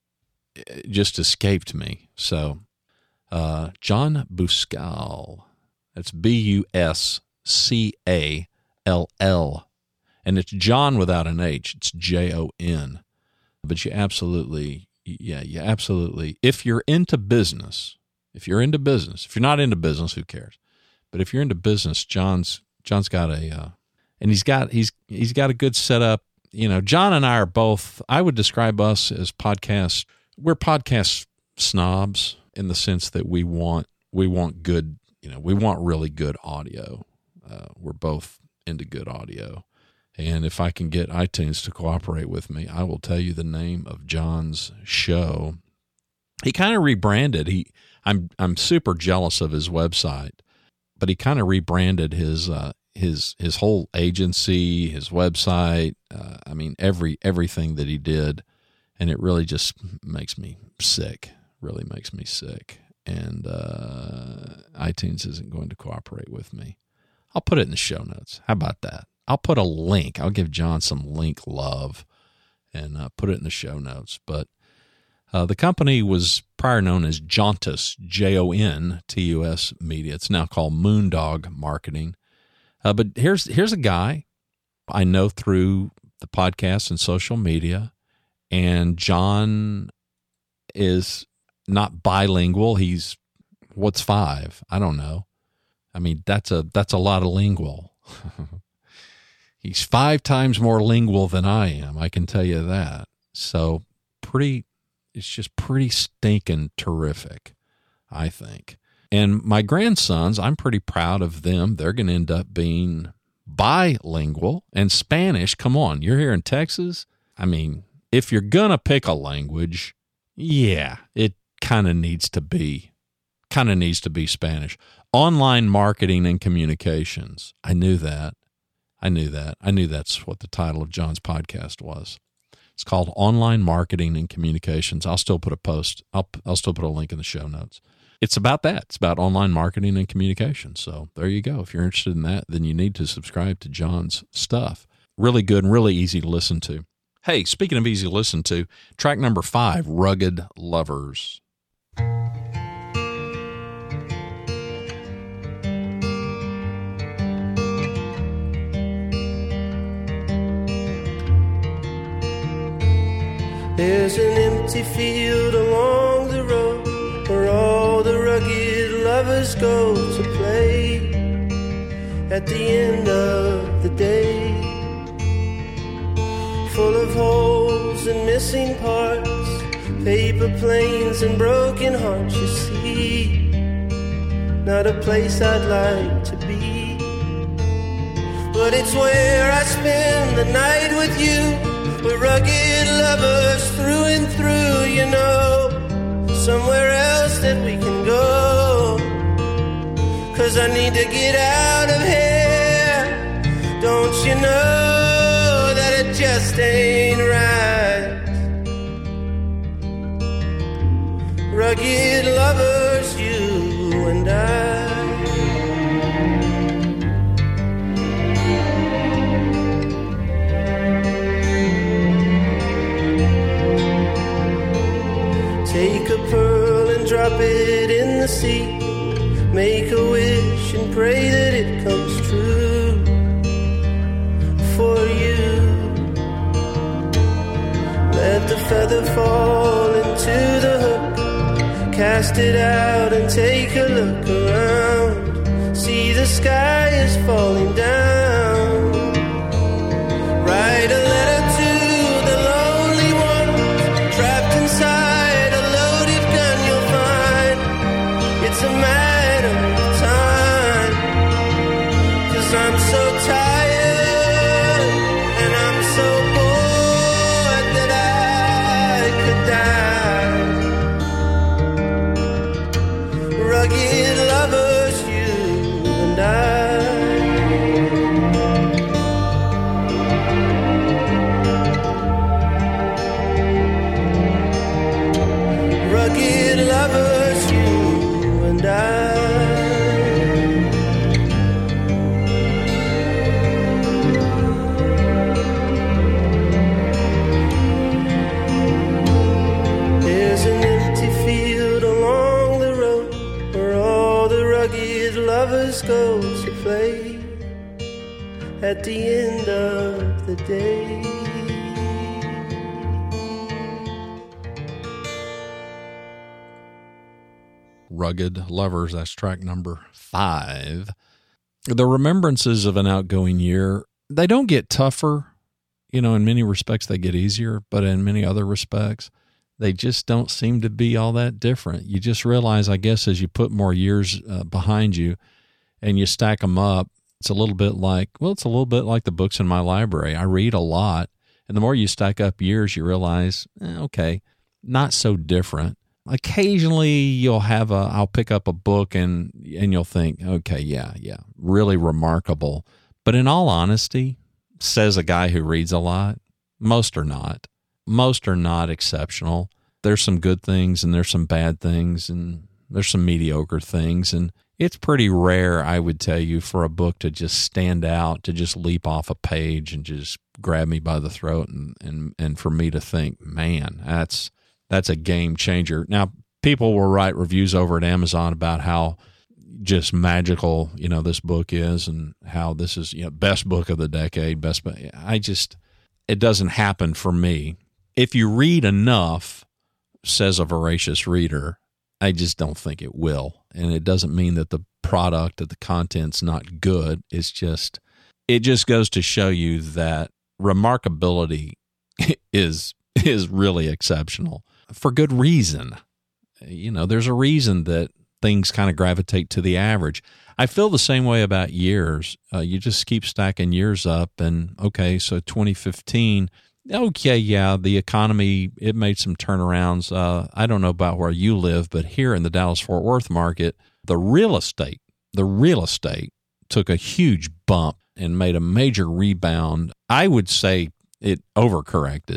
just escaped me. So, uh, John Buscal, that's B U S C A L L, and it's John without an H. It's J O N. But you absolutely, yeah, you absolutely, if you're into business, if you're into business, if you're not into business, who cares? But if you're into business, John's John's got a uh, And he's got he's he's got a good setup. You know, John and I are both, I would describe us as podcast, we're podcast snobs in the sense that we want we want good, you know, we want really good audio. Uh, we're both into good audio. And if I can get iTunes to cooperate with me, I will tell you the name of John's show. He kind of rebranded. He I'm I'm super jealous of his website, but he kind of rebranded his uh his his whole agency, his website, uh, I mean, every everything that he did, and it really just makes me sick, really makes me sick. And uh, iTunes isn't going to cooperate with me. I'll put it in the show notes. How about that? I'll put a link. I'll give John some link love and uh, put it in the show notes. But uh, the company was prior known as Jontus, J O N T U S Media. It's now called Moondog Marketing. Uh, but here's here's a guy I know through the podcast and social media, and John is not bilingual. He's what's five? I don't know. I mean, that's a that's a lot of lingual. He's five times more lingual than I am. I can tell you that. So pretty, it's just pretty stinking terrific, I think. And my grandsons, I'm pretty proud of them. They're going to end up being bilingual. And Spanish, come on, you're here in Texas. I mean, if you're going to pick a language, yeah, it kind of needs to be, kind of needs to be Spanish. Online marketing and communications. I knew that. I knew that. I knew that's what the title of John's podcast was. It's called Online Marketing and Communications. I'll still put a post. I'll I'll still put a link in the show notes. It's about that. It's about online marketing and communications. So there you go. If you're interested in that, then you need to subscribe to John's stuff. Really good and really easy to listen to. Hey, speaking of easy to listen to, track number five, Rugged Lovers.
There's an empty field along the road where all the rugged lovers go to play at the end of the day. Full of holes and missing parts, paper planes and broken hearts, you see. Not a place I'd like to be, but it's where I spend the night with you. We're rugged lovers through and through, you know. Somewhere else that we can go, 'cause I need to get out of here. Don't you know that it just ain't right? Rugged lovers, you and I. Take a pearl and drop it in the sea. Make a wish and pray that it comes true for you. Let the feather fall into the hook. Cast it out and take a look around. See the sky is falling down. Write a letter to the lonely ones trapped inside. It's a matter of time, 'cause I'm so tired and I'm so bored that I could die. Rugged lovers, you and I. Rugged lovers, you and I. There's an empty field along the road where all the rugged lovers go to play at the end of the day.
Rugged Lovers, that's track number five. The remembrances of an outgoing year, they don't get tougher. You know, in many respects, they get easier, but in many other respects, they just don't seem to be all that different. You just realize, I guess, as you put more years uh, behind you and you stack them up, it's a little bit like, well, it's a little bit like the books in my library. I read a lot, and the more you stack up years, you realize, eh, okay, not so different. Occasionally you'll have a, I'll pick up a book and, and you'll think, okay, yeah, yeah, really remarkable. But in all honesty, says a guy who reads a lot, most are not. Most are not exceptional. There's some good things and there's some bad things and there's some mediocre things. And it's pretty rare, I would tell you, for a book to just stand out, to just leap off a page and just grab me by the throat and, and, and for me to think, man, that's, That's a game changer. Now, people will write reviews over at Amazon about how just magical, you know, this book is and how this is, you know, best book of the decade, best. I just, it doesn't happen for me. If you read enough, says a voracious reader, I just don't think it will. And it doesn't mean that the product, that the content's not good. It's just, it just goes to show you that remarkability is, is really exceptional. For good reason. You know, there's a reason that things kind of gravitate to the average. I feel the same way about years. Uh, you just keep stacking years up and, okay, so twenty fifteen, okay, yeah, the economy, it made some turnarounds. Uh, I don't know about where you live, but here in the Dallas-Fort Worth market, the real estate, the real estate took a huge bump and made a major rebound. I would say it overcorrected.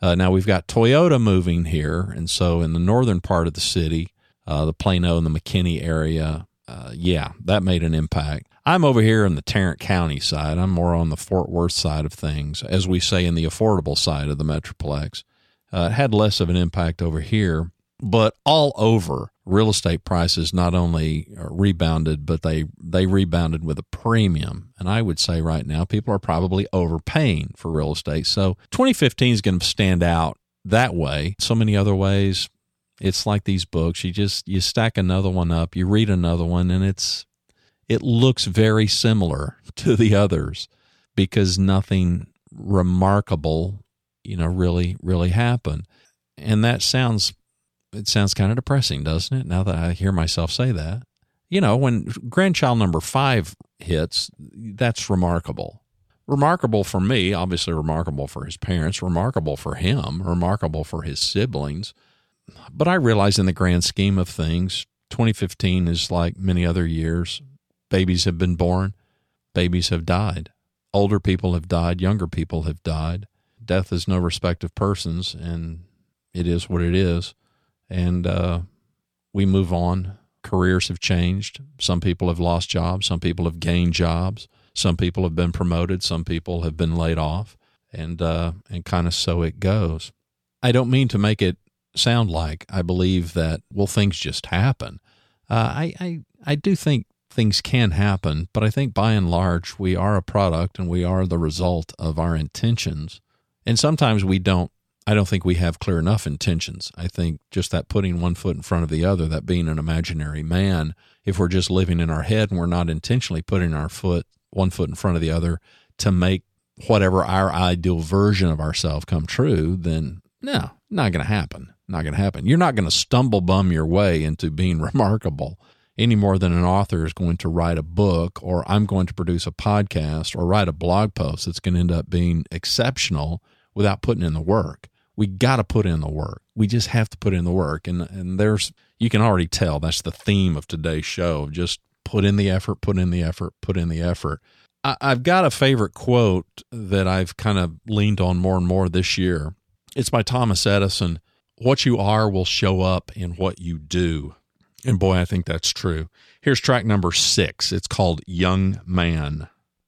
Uh, now we've got Toyota moving here, and so in the northern part of the city, uh, the Plano and the McKinney area, uh, yeah, that made an impact. I'm over here in the Tarrant County side. I'm more on the Fort Worth side of things, as we say, in the affordable side of the Metroplex. Uh, it had less of an impact over here, but all over, real estate prices not only rebounded, but they, they rebounded with a premium. And I would say right now, people are probably overpaying for real estate. So twenty fifteen is going to stand out that way. So many other ways. It's like these books. You just, you stack another one up, you read another one, and it's, it looks very similar to the others because nothing remarkable, you know, really, really happened. And that sounds, it sounds kind of depressing, doesn't it? Now that I hear myself say that, you know, when grandchild number five hits, that's remarkable. Remarkable for me, obviously remarkable for his parents, remarkable for him, remarkable for his siblings. But I realize in the grand scheme of things, twenty fifteen is like many other years. Babies have been born. Babies have died. Older people have died. Younger people have died. Death is no respect of persons, and it is what it is. And uh, we move on. Careers have changed. Some people have lost jobs. Some people have gained jobs. Some people have been promoted. Some people have been laid off. And, uh, and kind of so it goes. I don't mean to make it sound like I believe that, well, things just happen. Uh, I, I, I do think things can happen, but I think by and large, we are a product and we are the result of our intentions. And sometimes we don't, I don't think we have clear enough intentions. I think just that putting one foot in front of the other, that being an imaginary man, if we're just living in our head and we're not intentionally putting our foot, one foot in front of the other to make whatever our ideal version of ourselves come true, then no, not going to happen. Not going to happen. You're not going to stumble bum your way into being remarkable any more than an author is going to write a book, or I'm going to produce a podcast or write a blog post that's going to end up being exceptional without putting in the work. We got to put in the work. We just have to put in the work. And and there's, you can already tell that's the theme of today's show. Just put in the effort, put in the effort, put in the effort. I, I've got a favorite quote that I've kind of leaned on more and more this year. It's by Thomas Edison. What you are will show up in what you do. And boy, I think that's true. Here's track number six. It's called Young Man.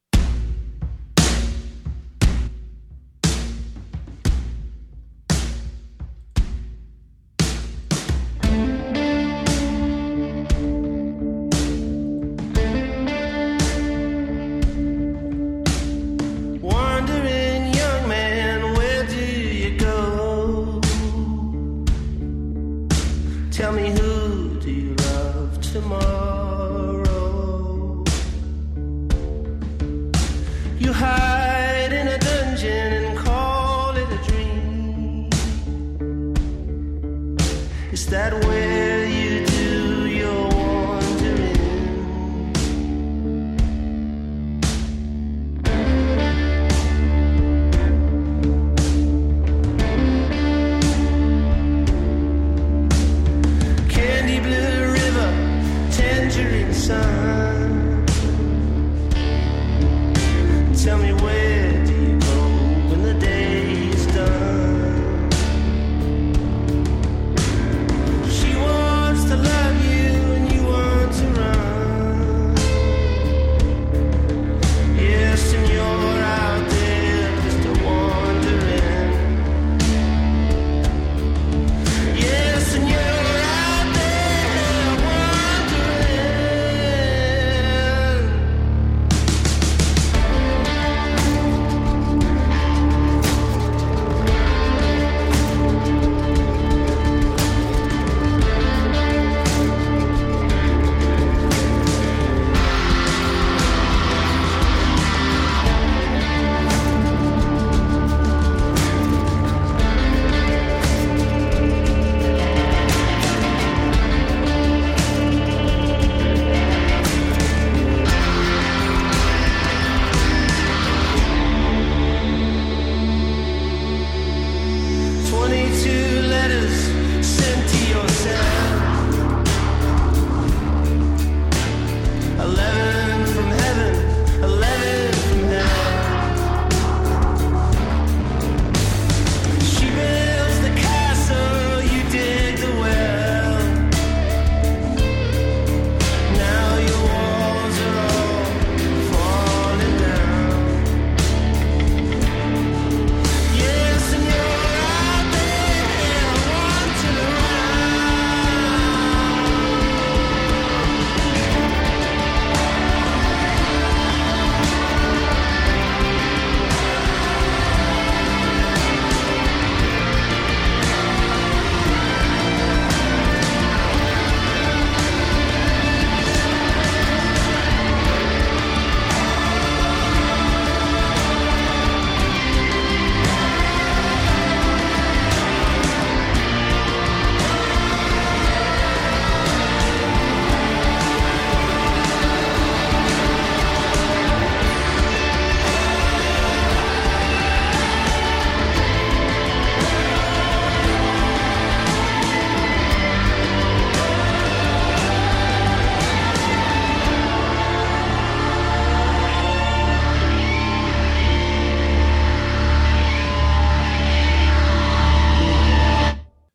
Tell me, who do you love tomorrow? You hide in a dungeon and call it a dream. Is that where you do your wandering? Candy blue river, tangerine sun. Tell me where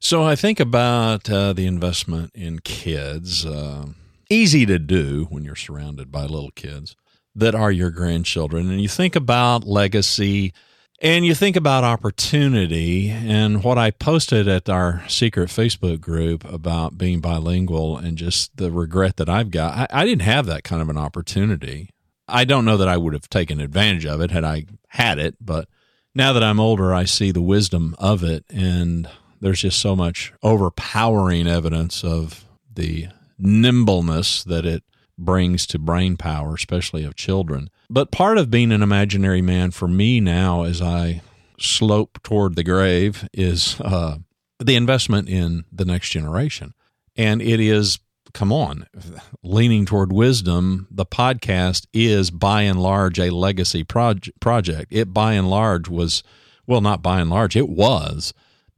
So I think about uh, the investment in kids. Uh, easy to do when you're surrounded by little kids that are your grandchildren. And you think about legacy and you think about opportunity. And what I posted at our secret Facebook group about being bilingual and just the regret that I've got, I, I didn't have that kind of an opportunity. I don't know that I would have taken advantage of it had I had it, but now that I'm older, I see the wisdom of it, and there's just so much overpowering evidence of the nimbleness that it brings to brain power, especially of children. But part of being an imaginary man for me now as I slope toward the grave is uh, the investment in the next generation. And it is, come on, leaning toward wisdom, the podcast is by and large a legacy proj- project. It by and large was, well, not by and large, it was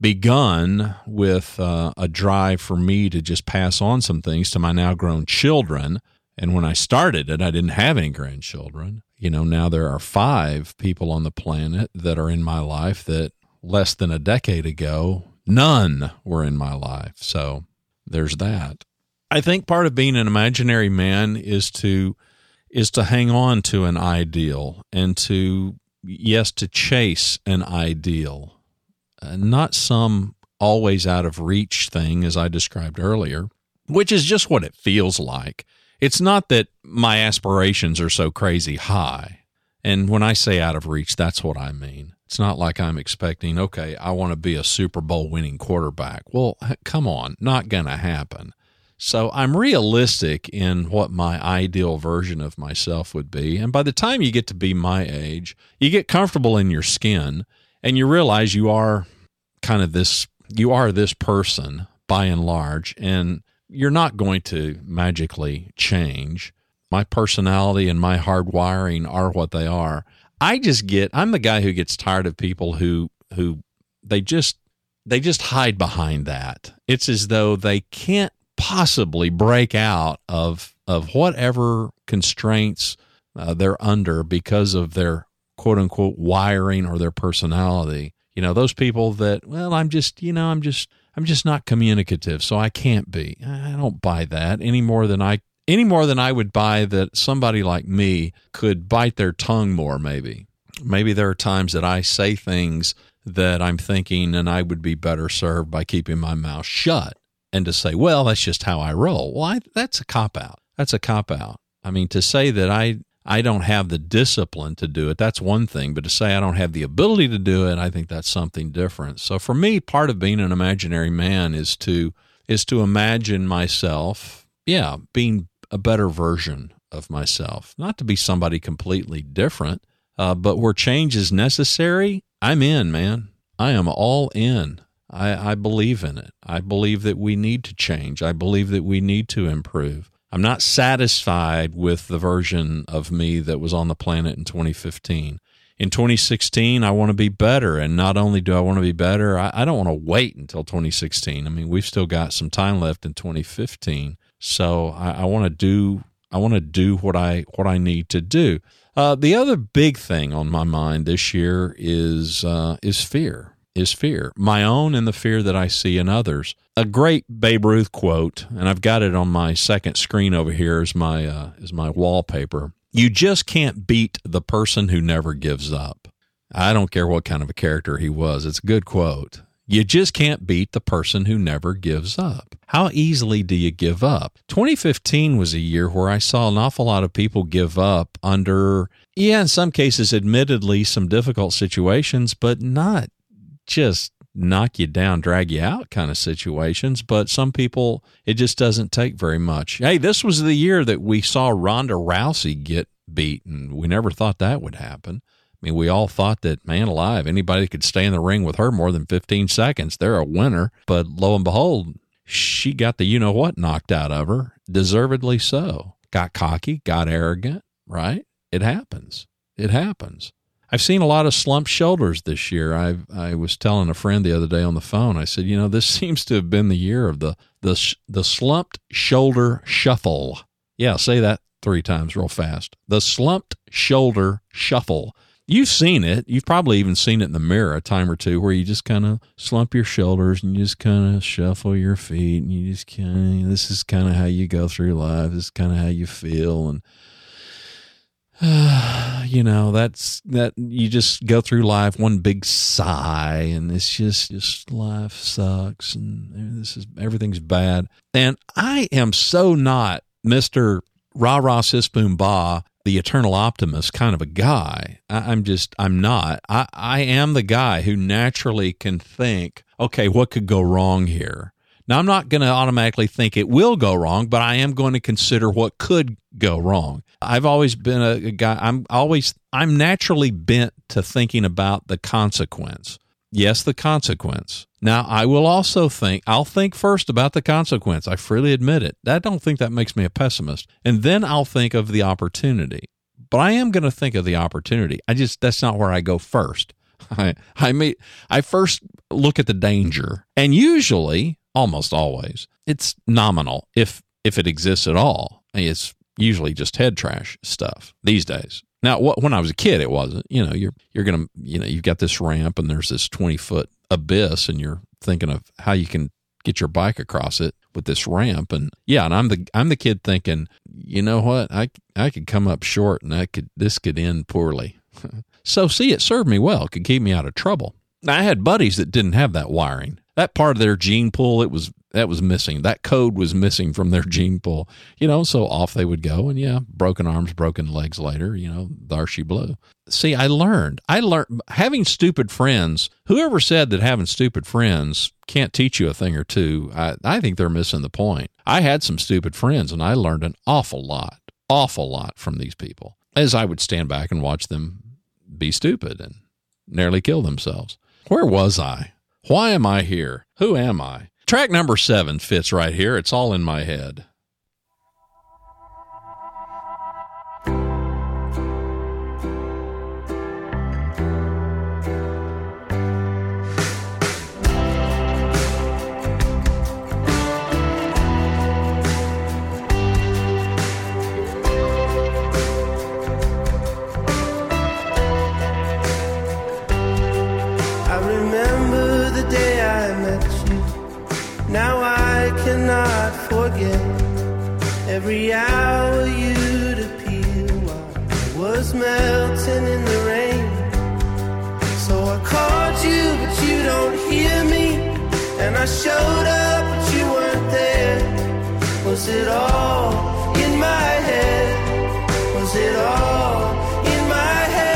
begun with uh, a drive for me to just pass on some things to my now grown children. And when I started it, I didn't have any grandchildren. You know, now there are five people on the planet that are in my life that less than a decade ago, none were in my life. So there's that. I think part of being an imaginary man is to is to hang on to an ideal and to, yes, to chase an ideal. Uh, not some always out of reach thing, as I described earlier, which is just what it feels like. It's not that my aspirations are so crazy high. And when I say out of reach, that's what I mean. It's not like I'm expecting, okay, I want to be a Super Bowl winning quarterback. Well, come on, not going to happen. So I'm realistic in what my ideal version of myself would be. And by the time you get to be my age, you get comfortable in your skin and you realize you are kind of this, you are this person by and large, and you're not going to magically change. My personality and my hardwiring are what they are. I just get, I'm the guy who gets tired of people who, who they just, they just hide behind that. It's as though they can't possibly break out of, of whatever constraints uh, they're under because of their quote unquote wiring or their personality. You know, those people that, well, I'm just, you know, I'm just, I'm just not communicative, so I can't be. I don't buy that any more than I, any more than I would buy that somebody like me could bite their tongue more, maybe. Maybe there are times that I say things that I'm thinking and I would be better served by keeping my mouth shut and to say, well, that's just how I roll. Well, I, that's a cop-out. That's a cop-out. I mean, to say that I, I don't have the discipline to do it, that's one thing. But to say I don't have the ability to do it, I think that's something different. So for me, part of being an imaginary man is to is to imagine myself, yeah, being a better version of myself. Not to be somebody completely different, uh, but where change is necessary, I'm in, man. I am all in. I, I believe in it. I believe that we need to change. I believe that we need to improve. I'm not satisfied with the version of me that was on the planet in twenty fifteen. In twenty sixteen, I want to be better. And not only do I want to be better, I, I don't want to wait until twenty sixteen. I mean, we've still got some time left in twenty fifteen. So I, I want to do I want to do what I what I need to do. Uh, the other big thing on my mind this year is uh, is fear. Is fear, my own and the fear that I see in others. A great Babe Ruth quote, and I've got it on my second screen over here as my uh, as my wallpaper. You just can't beat the person who never gives up. I don't care what kind of a character he was. It's a good quote. You just can't beat the person who never gives up. How easily do you give up? twenty fifteen was a year where I saw an awful lot of people give up under, yeah, in some cases, admittedly, some difficult situations, but not just knock you down, drag you out kind of situations. But some people, it just doesn't take very much. Hey, this was the year that we saw Ronda Rousey get beaten. We never thought that would happen. I mean, we all thought that, man alive, anybody that could stay in the ring with her more than fifteen seconds, they're a winner. But lo and behold, she got the you-know-what knocked out of her, deservedly so. Got cocky, got arrogant, right? It happens. It happens. I've seen a lot of slumped shoulders this year. I I was telling a friend the other day on the phone, I said, you know, this seems to have been the year of the the the slumped shoulder shuffle. Yeah, say that three times real fast. The slumped shoulder shuffle. You've seen it. You've probably even seen it in the mirror a time or two where you just kind of slump your shoulders and you just kind of shuffle your feet and you just kind of, this is kind of how you go through life. This is kind of how you feel. And, uh, you know, that's, that you just go through life, one big sigh, and it's just, just life sucks and this is, everything's bad. And I am so not Mister Rah-Rah Sis Boom Bah, the eternal optimist kind of a guy. I, I'm just, I'm not. I, I am the guy who naturally can think, okay, what could go wrong here? Now, I'm not going to automatically think it will go wrong, but I am going to consider what could go wrong. I've always been a, a guy, I'm always, I'm naturally bent to thinking about the consequence. Yes, the consequence. Now, I will also think, I'll think first about the consequence. I freely admit it. I don't think that makes me a pessimist. And then I'll think of the opportunity. But I am going to think of the opportunity. I just, that's not where I go first. I, I may, I first look at the danger. And usually, almost always, it's nominal if, if it exists at all. It's usually just head trash stuff these days. Now, when I was a kid, it wasn't. You know, you're you're gonna, you know, you've got this ramp and there's this twenty foot abyss, and you're thinking of how you can get your bike across it with this ramp. And yeah, and I'm the I'm the kid thinking, you know what, I I could come up short, and I could this could end poorly. So see, it served me well. It could keep me out of trouble. Now, I had buddies that didn't have that wiring. That part of their gene pool, it was that was missing. That code was missing from their gene pool. You know, so off they would go, and yeah, broken arms, broken legs later, you know, there she blew. See, I learned. I learned having stupid friends. Whoever said that having stupid friends can't teach you a thing or two, I, I think they're missing the point. I had some stupid friends, and I learned an awful lot, awful lot from these people, as I would stand back and watch them be stupid and nearly kill themselves. Where was I? Why am I here? Who am I? Track number seven fits right here. It's all in my head.
Now I cannot forget every hour you'd appear while I was melting in the rain. So I called you, but you don't hear me, and I showed up, but you weren't there. Was it all in my head? Was it all in my head?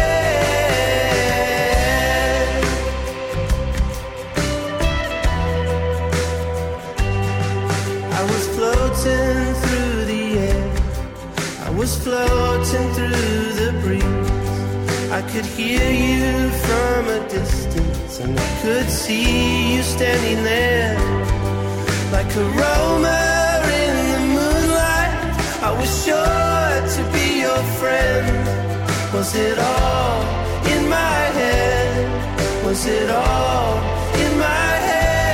Floating through the air, I was floating through the breeze. I could hear you from a distance, and I could see you standing there like a roamer in the moonlight. I was sure to be your friend. Was it all in my head? Was it all in my head?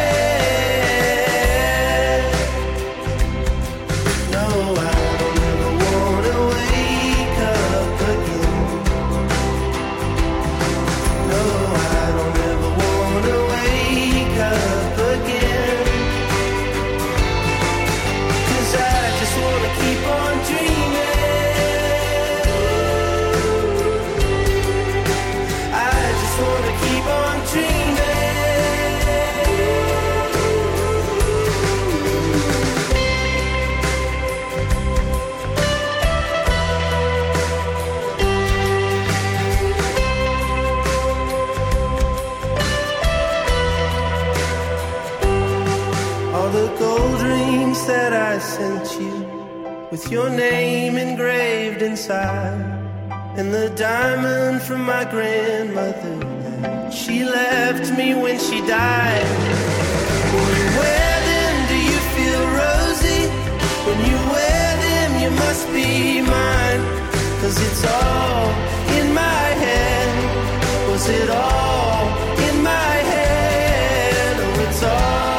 That I sent you with your name engraved inside, and the diamond from my grandmother that she left me when she died. When you wear them, do you feel rosy? When you wear them, you must be mine. 'Cause it's all in my head. Was it all in my head? Oh, it's all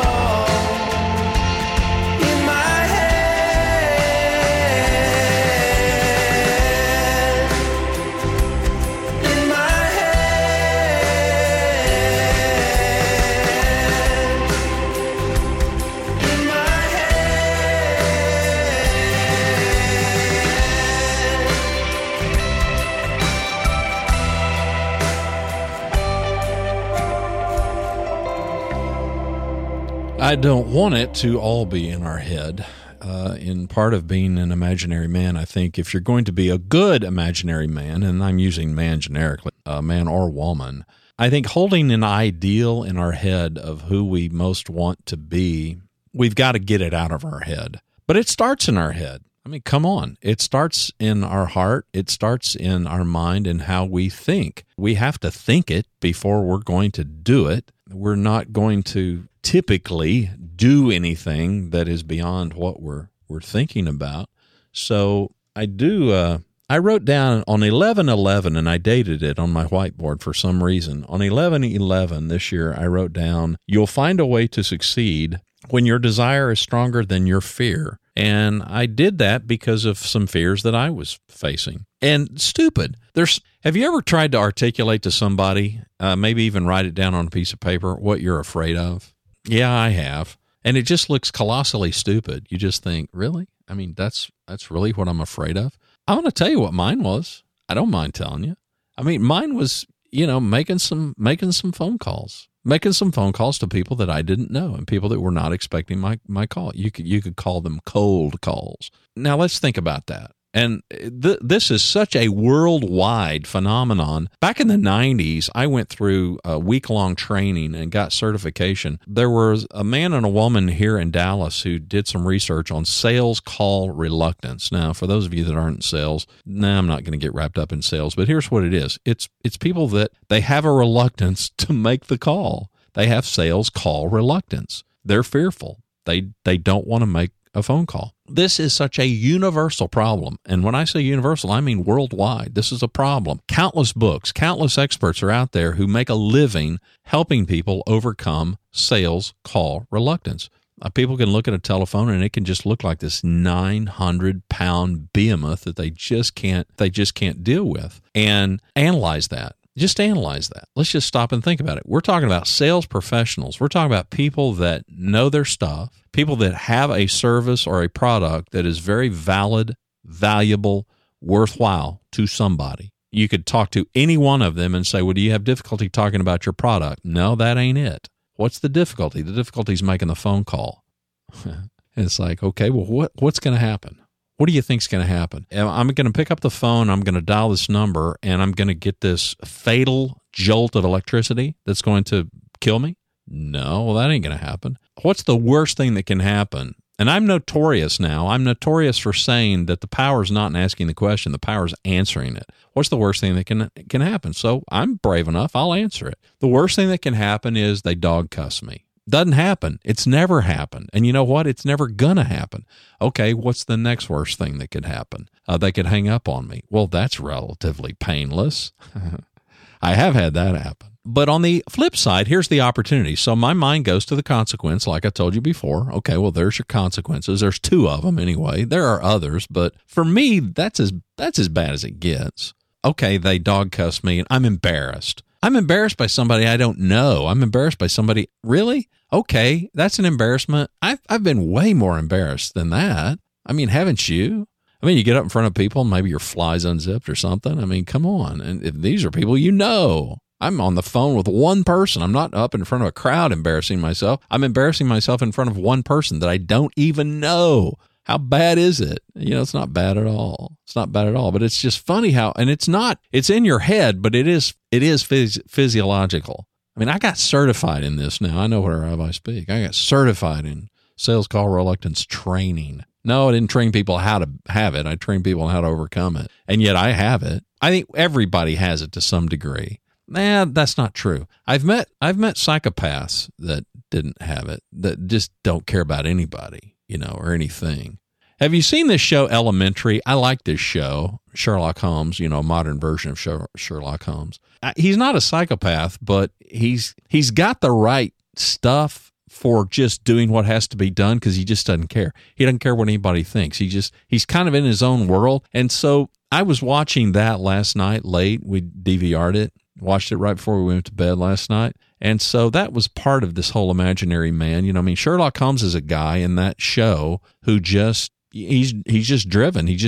in my
I don't want it to all be in our head. Uh, in part of being an imaginary man, I think if you're going to be a good imaginary man, and I'm using man generically, uh, man or woman, I think holding an ideal in our head of who we most want to be, we've got to get it out of our head. But it starts in our head. I mean, come on. It starts in our heart. It starts in our mind and how we think. We have to think it before we're going to do it. We're not going to typically do anything that is beyond what we're we're thinking about. So I do. Uh, I wrote down on eleven eleven, and I dated it on my whiteboard for some reason. On eleven eleven this year, I wrote down, "You'll find a way to succeed when your desire is stronger than your fear." And I did that because of some fears that I was facing. And stupid. There's. Have you ever tried to articulate to somebody, uh, maybe even write it down on a piece of paper, what you're afraid of? Yeah, I have. And it just looks colossally stupid. You just think, really? I mean, that's that's really what I'm afraid of? I want to tell you what mine was. I don't mind telling you. I mean, mine was, you know, making some making some phone calls. Making some phone calls to people that I didn't know and people that were not expecting my, my call. You could you could call them cold calls. Now, let's think about that. And th- this is such a worldwide phenomenon. Back in the nineties, I went through a week-long training and got certification. There was a man and a woman here in Dallas who did some research on sales call reluctance. Now, for those of you that aren't in sales, nah, I'm not going to get wrapped up in sales, but here's what it is. It's it's people that they have a reluctance to make the call. They have sales call reluctance. They're fearful. They they don't want to make a phone call. This is such a universal problem. And when I say universal, I mean worldwide. This is a problem. Countless books, countless experts are out there who make a living helping people overcome sales call reluctance. Uh, people can look at a telephone and it can just look like this nine hundred pound behemoth that they just can't, they just can't deal with, and analyze that. Just analyze that. Let's just stop and think about it. We're talking about sales professionals. We're talking about people that know their stuff, people that have a service or a product that is very valid, valuable, worthwhile to somebody. You could talk to any one of them and say, well, do you have difficulty talking about your product? No, that ain't it. What's the difficulty? The difficulty is making the phone call. And it's like, okay, well, what what's going to happen? What do you think's going to happen? I'm going to pick up the phone, I'm going to dial this number, and I'm going to get this fatal jolt of electricity that's going to kill me? No, well, that ain't going to happen. What's the worst thing that can happen? And I'm notorious now. I'm notorious for saying that the power is not in asking the question. The power is answering it. What's the worst thing that can can happen? So I'm brave enough. I'll answer it. The worst thing that can happen is they dog cuss me. Doesn't happen. It's never happened. And you know what? It's never going to happen. Okay, what's the next worst thing that could happen? Uh, they could hang up on me. Well, that's relatively painless. I have had that happen. But on the flip side, here's the opportunity. So my mind goes to the consequence, like I told you before. Okay, well, there's your consequences. There's two of them anyway. There are others, but for me, that's as that's as bad as it gets. Okay, they dog cuss me, and I'm embarrassed. I'm embarrassed by somebody I don't know. I'm embarrassed by somebody. Really? Okay, that's an embarrassment. I've, I've been way more embarrassed than that. I mean, haven't you? I mean, you get up in front of people, and maybe your fly's unzipped or something. I mean, come on. And if these are people you know. I'm on the phone with one person. I'm not up in front of a crowd embarrassing myself. I'm embarrassing myself in front of one person that I don't even know. How bad is it? You know, it's not bad at all. It's not bad at all, but it's just funny how, and it's not, it's in your head, but it is, it is phys- physiological. I mean, I got certified in this now. I know whereof I speak. I got certified in sales call reluctance training. No, I didn't train people how to have it. I trained people how to overcome it. And yet I have it. I think everybody has it to some degree. Nah, that's not true. I've met, I've met psychopaths that didn't have it, that just don't care about anybody, you know, or anything. Have you seen this show Elementary? I like this show, Sherlock Holmes, you know, a modern version of Sherlock Holmes. He's not a psychopath, but he's he's got the right stuff for just doing what has to be done because he just doesn't care. He doesn't care what anybody thinks. He just, he's kind of in his own world. And so I was watching that last night late. We D V R'd it, watched it right before we went to bed last night. And so that was part of this whole imaginary man. You know, I mean, Sherlock Holmes is a guy in that show who just, he's he's just driven. He just,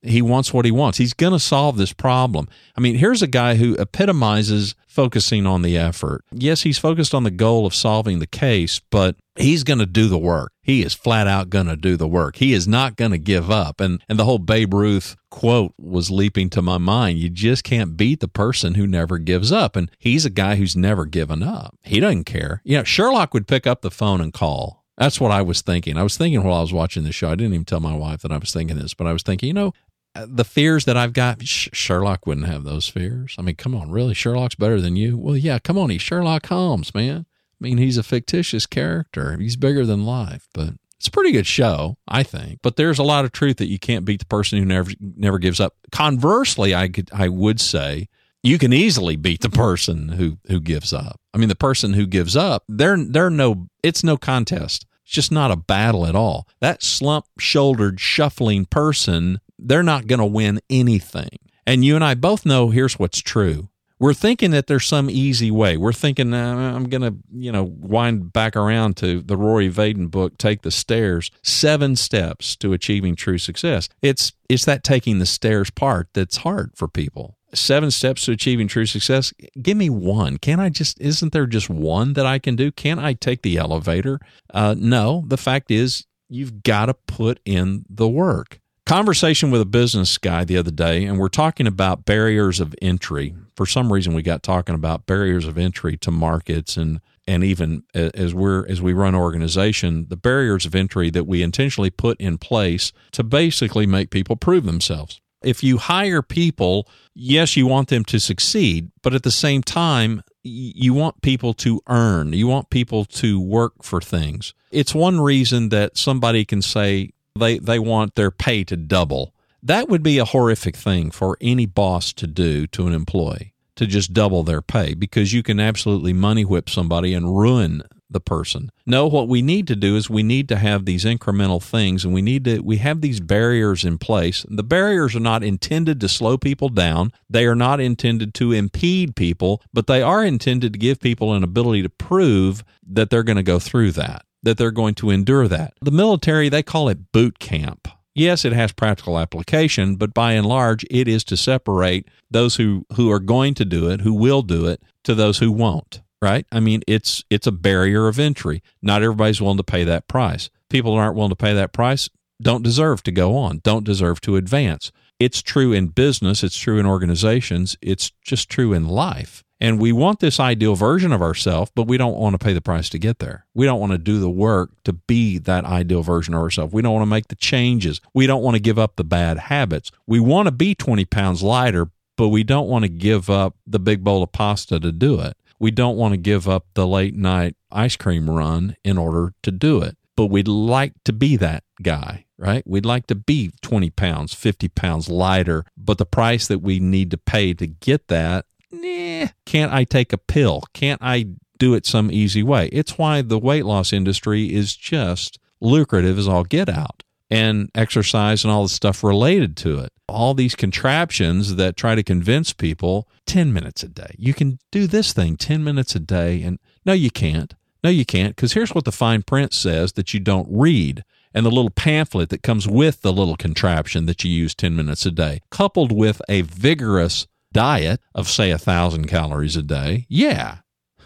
he wants what he wants. He's going to solve this problem. I mean, here's a guy who epitomizes focusing on the effort. Yes, he's focused on the goal of solving the case, but he's going to do the work. He is flat out going to do the work. He is not going to give up. And and the whole Babe Ruth quote was leaping to my mind. You just can't beat the person who never gives up. And he's a guy who's never given up. He doesn't care. You know, Sherlock would pick up the phone and call. That's what I was thinking. I was thinking while I was watching the show. I didn't even tell my wife that I was thinking this, but I was thinking, you know, the fears that I've got, Sherlock wouldn't have those fears. I mean, come on, really? Sherlock's better than you? Well, yeah, come on. He's Sherlock Holmes, man. I mean, he's a fictitious character. He's bigger than life, but it's a pretty good show, I think. But there's a lot of truth that you can't beat the person who never never gives up. Conversely, I could I would say you can easily beat the person who who gives up. I mean, the person who gives up, they're they're no it's no contest. It's just not a battle at all. That slump-shouldered, shuffling person, they're not going to win anything. And you and I both know here's what's true. We're thinking that there's some easy way. We're thinking, uh, I'm going to, you know, wind back around to the Rory Vaden book, Take the Stairs, Seven Steps to Achieving True Success. It's it's that taking the stairs part that's hard for people. Seven steps to achieving true success. Give me one. Can't I just, isn't there just one that I can do? Can't I take the elevator? Uh, no, the fact is you've got to put in the work. Conversation with a business guy the other day, and we're talking about barriers of entry. For some reason, we got talking about barriers of entry to markets, and and even as we're as we run organization, the barriers of entry that we intentionally put in place to basically make people prove themselves. If you hire people, yes, you want them to succeed, but at the same time, you want people to earn. You want people to work for things. It's one reason that somebody can say they, they want their pay to double. That would be a horrific thing for any boss to do to an employee, to just double their pay, because you can absolutely money whip somebody and ruin the person. No, what we need to do is we need to have these incremental things, and we need to, we have these barriers in place. The barriers are not intended to slow people down. They are not intended to impede people, but they are intended to give people an ability to prove that they're going to go through that, that they're going to endure that. The military, they call it boot camp. Yes, it has practical application, but by and large, it is to separate those who, who are going to do it, who will do it, to those who won't. Right? I mean, it's it's a barrier of entry. Not everybody's willing to pay that price. People that aren't willing to pay that price don't deserve to go on, don't deserve to advance. It's true in business. It's true in organizations. It's just true in life. And we want this ideal version of ourselves, but we don't want to pay the price to get there. We don't want to do the work to be that ideal version of ourselves. We don't want to make the changes. We don't want to give up the bad habits. We want to be twenty pounds lighter, but we don't want to give up the big bowl of pasta to do it. We don't want to give up the late night ice cream run in order to do it, but we'd like to be that guy, right? We'd like to be twenty pounds, fifty pounds lighter, but the price that we need to pay to get that, nah, can't I take a pill? Can't I do it some easy way? It's why the weight loss industry is just lucrative as all get out, and exercise and all the stuff related to it. All these contraptions that try to convince people ten minutes a day. You can do this thing ten minutes a day. And no, you can't. No, you can't. Because here's what the fine print says that you don't read. And the little pamphlet that comes with the little contraption that you use ten minutes a day, coupled with a vigorous diet of, say, a thousand calories a day. Yeah.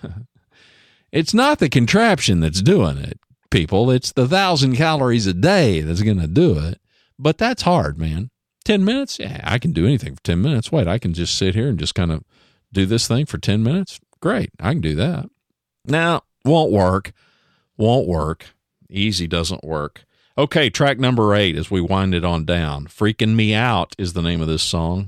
It's not the contraption that's doing it, people. It's the thousand calories a day that's going to do it. But that's hard, man. ten minutes? Yeah, I can do anything for ten minutes. Wait, I can just sit here and just kind of do this thing for ten minutes? Great, I can do that. Now, won't work. Won't work. Easy doesn't work. Okay, track number eight as we wind it on down. Freaking Me Out is the name of this song.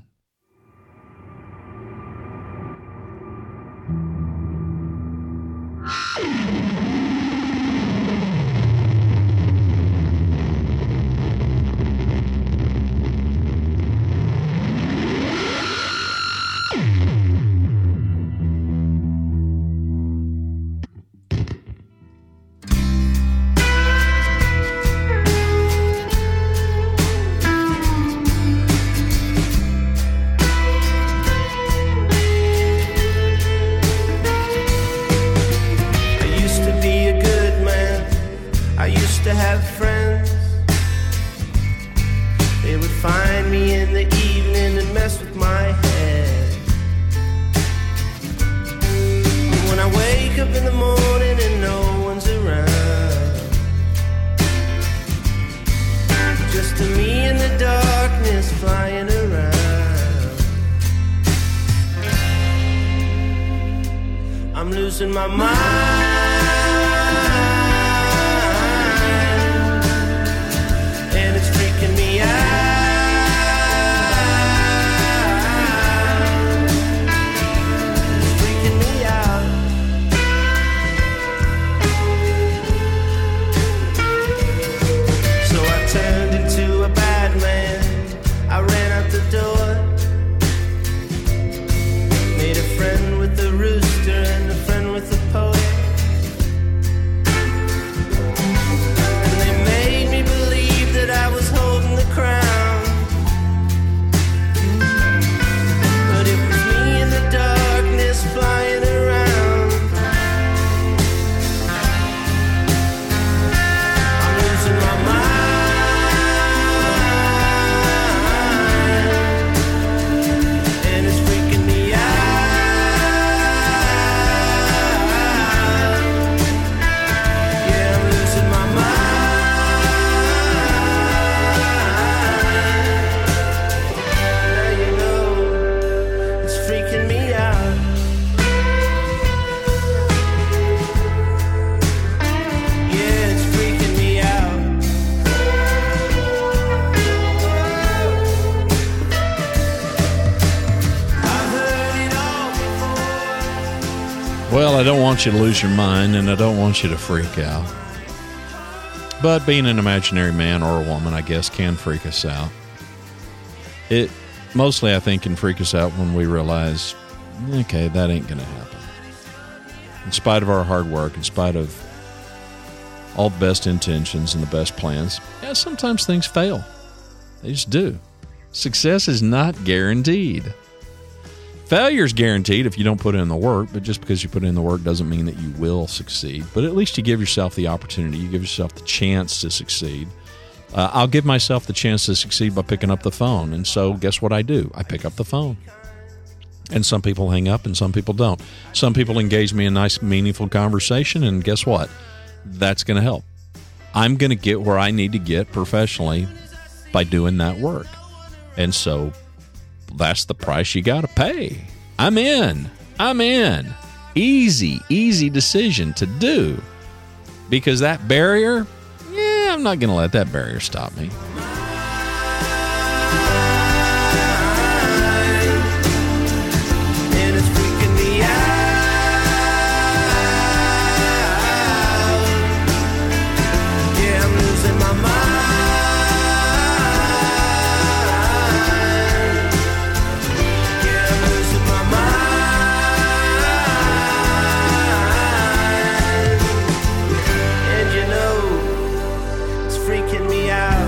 I'm losing my mind, and it's freaking me out. It's freaking me out. So I turned into a bad man. I ran out the door. Made a friend with the rooster and a friend with the poet. And they made me believe that I was holding the crown. But it was me in the darkness flying around. I'm losing my mind, and it's freaking me out. Yeah, I'm losing my mind. Now you know it's freaking me out. Yeah, it's freaking me out. I've heard it all before.
Well, I don't want you to lose your mind, and I don't want you to freak out. But being an imaginary man or a woman, I guess, can freak us out. It mostly, I think, can freak us out when we realize, okay, that ain't going to happen. In spite of our hard work, in spite of all the best intentions and the best plans, yeah, sometimes things fail. They just do. Success is not guaranteed. Failure is guaranteed if you don't put in the work, but just because you put in the work doesn't mean that you will succeed. But at least you give yourself the opportunity. You give yourself the chance to succeed. Uh, I'll give myself the chance to succeed by picking up the phone. And so guess what I do? I pick up the phone. And some people hang up and some people don't. Some people engage me in nice, meaningful conversation, and guess what? That's going to help. I'm going to get where I need to get professionally by doing that work. And so that's the price you got to pay. I'm in. I'm in. Easy, easy decision to do. Because that barrier, yeah, I'm not going to let that barrier stop me.
And it's freaking me out. Yeah, I'm losing my mind. Yeah, I'm losing my mind. And you know, it's freaking me out.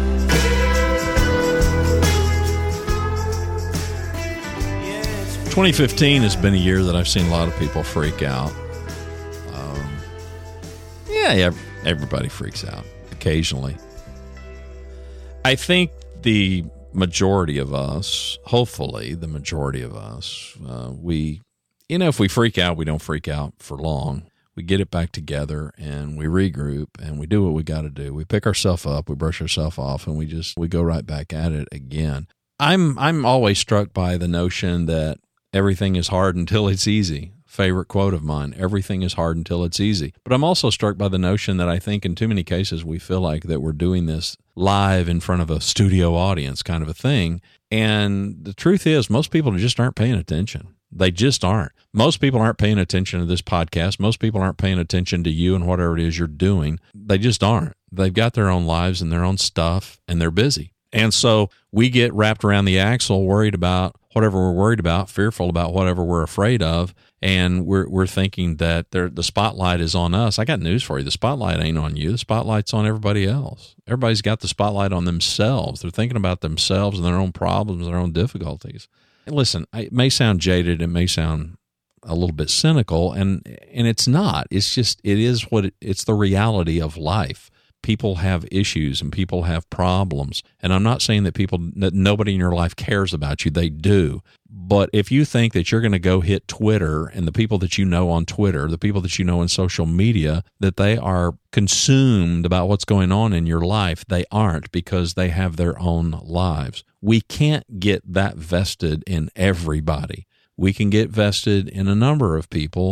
Yeah, it's
twenty fifteen has been a year that I've seen a lot of people freak out. Um, yeah, ev- everybody freaks out occasionally. I think the majority of us, hopefully the majority of us, uh, we, you know, if we freak out, we don't freak out for long. We get it back together and we regroup and we do what we got to do. We pick ourselves up, we brush ourselves off, and we just, we go right back at it again. I'm, I'm always struck by the notion that everything is hard until it's easy. Favorite quote of mine, everything is hard until it's easy. But I'm also struck by the notion that I think in too many cases we feel like that we're doing this live in front of a studio audience kind of a thing. And the truth is most people just aren't paying attention. They just aren't. Most people aren't paying attention to this podcast. Most people aren't paying attention to you and whatever it is you're doing. They just aren't. They've got their own lives and their own stuff, and they're busy. And so we get wrapped around the axle, worried about whatever we're worried about, fearful about whatever we're afraid of, and we're we're thinking that the spotlight is on us. I got news for you. The spotlight ain't on you. The spotlight's on everybody else. Everybody's got the spotlight on themselves. They're thinking about themselves and their own problems, their own difficulties. And listen, it may sound jaded. It may sound a little bit cynical, and and it's not. It's just, it is what it, it's the reality of life. People have issues and people have problems. And I'm not saying that people, that nobody in your life cares about you. They do. But if you think that you're going to go hit Twitter and the people that you know on Twitter, the people that you know in social media, that they are consumed about what's going on in your life, they aren't, because they have their own lives. We can't get that vested in everybody. We can get vested in a number of people,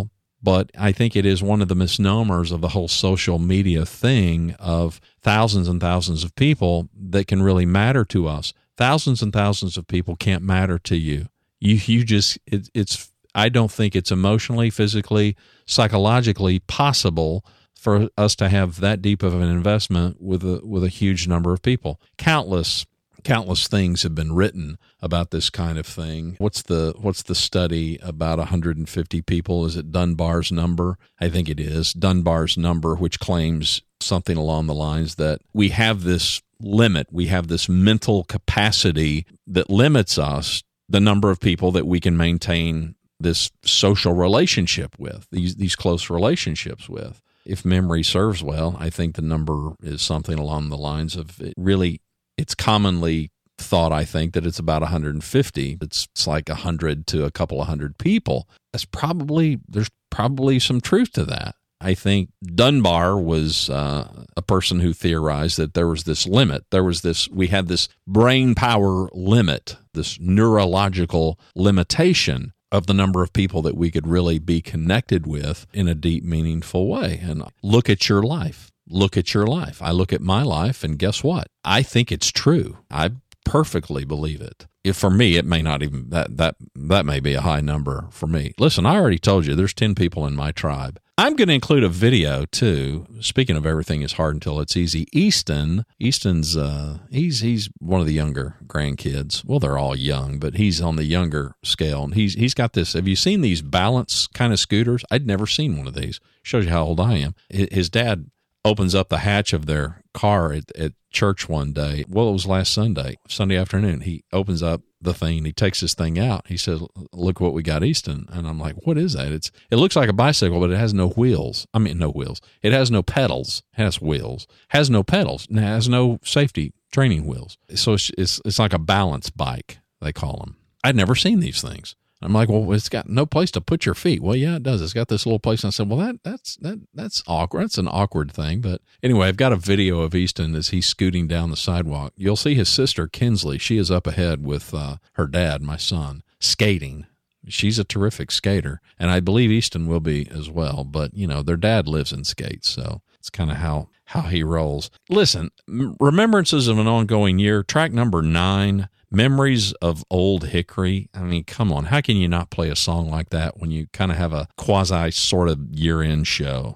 But I think it is one of the misnomers of the whole social media thing of thousands and thousands of people that can really matter to us. Thousands and thousands of people can't matter to you. You, you just, it, it's, I don't think it's emotionally, physically, psychologically possible for us to have that deep of an investment with a, with a huge number of people. Countless Countless things have been written about this kind of thing. What's the what's the study about one hundred fifty people? Is it Dunbar's number? I think it is. Dunbar's number, which claims something along the lines that we have this limit, we have this mental capacity that limits us, the number of people that we can maintain this social relationship with, these these close relationships with. If memory serves well, I think the number is something along the lines of it really. It's commonly thought, I think, that it's about one hundred fifty. It's, it's like one hundred to a couple of hundred people. That's probably, there's probably some truth to that. I think Dunbar was uh, a person who theorized that there was this limit. There was this, we had this brain power limit, this neurological limitation of the number of people that we could really be connected with in a deep, meaningful way. And look at your life. Look at your life. I look at my life, and guess what? I think it's true. I perfectly believe it. If for me, it may not even, that that that may be a high number for me. Listen, I already told you there's ten people in my tribe. I'm going to include a video, too. Speaking of everything is hard until it's easy, Easton, Easton's, uh, he's he's one of the younger grandkids. Well, they're all young, but he's on the younger scale. And he's he's got this, have you seen these balance kind of scooters? I'd never seen one of these. Shows you how old I am. His dad opens up the hatch of their car at, at church one day. Well, it was last Sunday, Sunday afternoon. He opens up the thing. He takes this thing out. He says, look what we got, Easton. And I'm like, what is that? It's It looks like a bicycle, but it has no wheels. I mean, no wheels. It has no pedals. It has wheels. Has no pedals. And it has no safety training wheels. So it's, it's, it's like a balance bike, they call them. I'd never seen these things. I'm like, well, it's got no place to put your feet. Well, yeah, it does. It's got this little place. And I said, well, that that's that that's awkward. That's an awkward thing. But anyway, I've got a video of Easton as he's scooting down the sidewalk. You'll see his sister, Kinsley. She is up ahead with uh, her dad, my son, skating. She's a terrific skater, and I believe Easton will be as well. But, you know, their dad lives in skates, so it's kind of how, how he rolls. Listen, Remembrances of an Ongoing Year, track number nine, Memories of Old Hickory. I mean, come on. How can you not play a song like that when you kind of have a quasi sort of year-end show?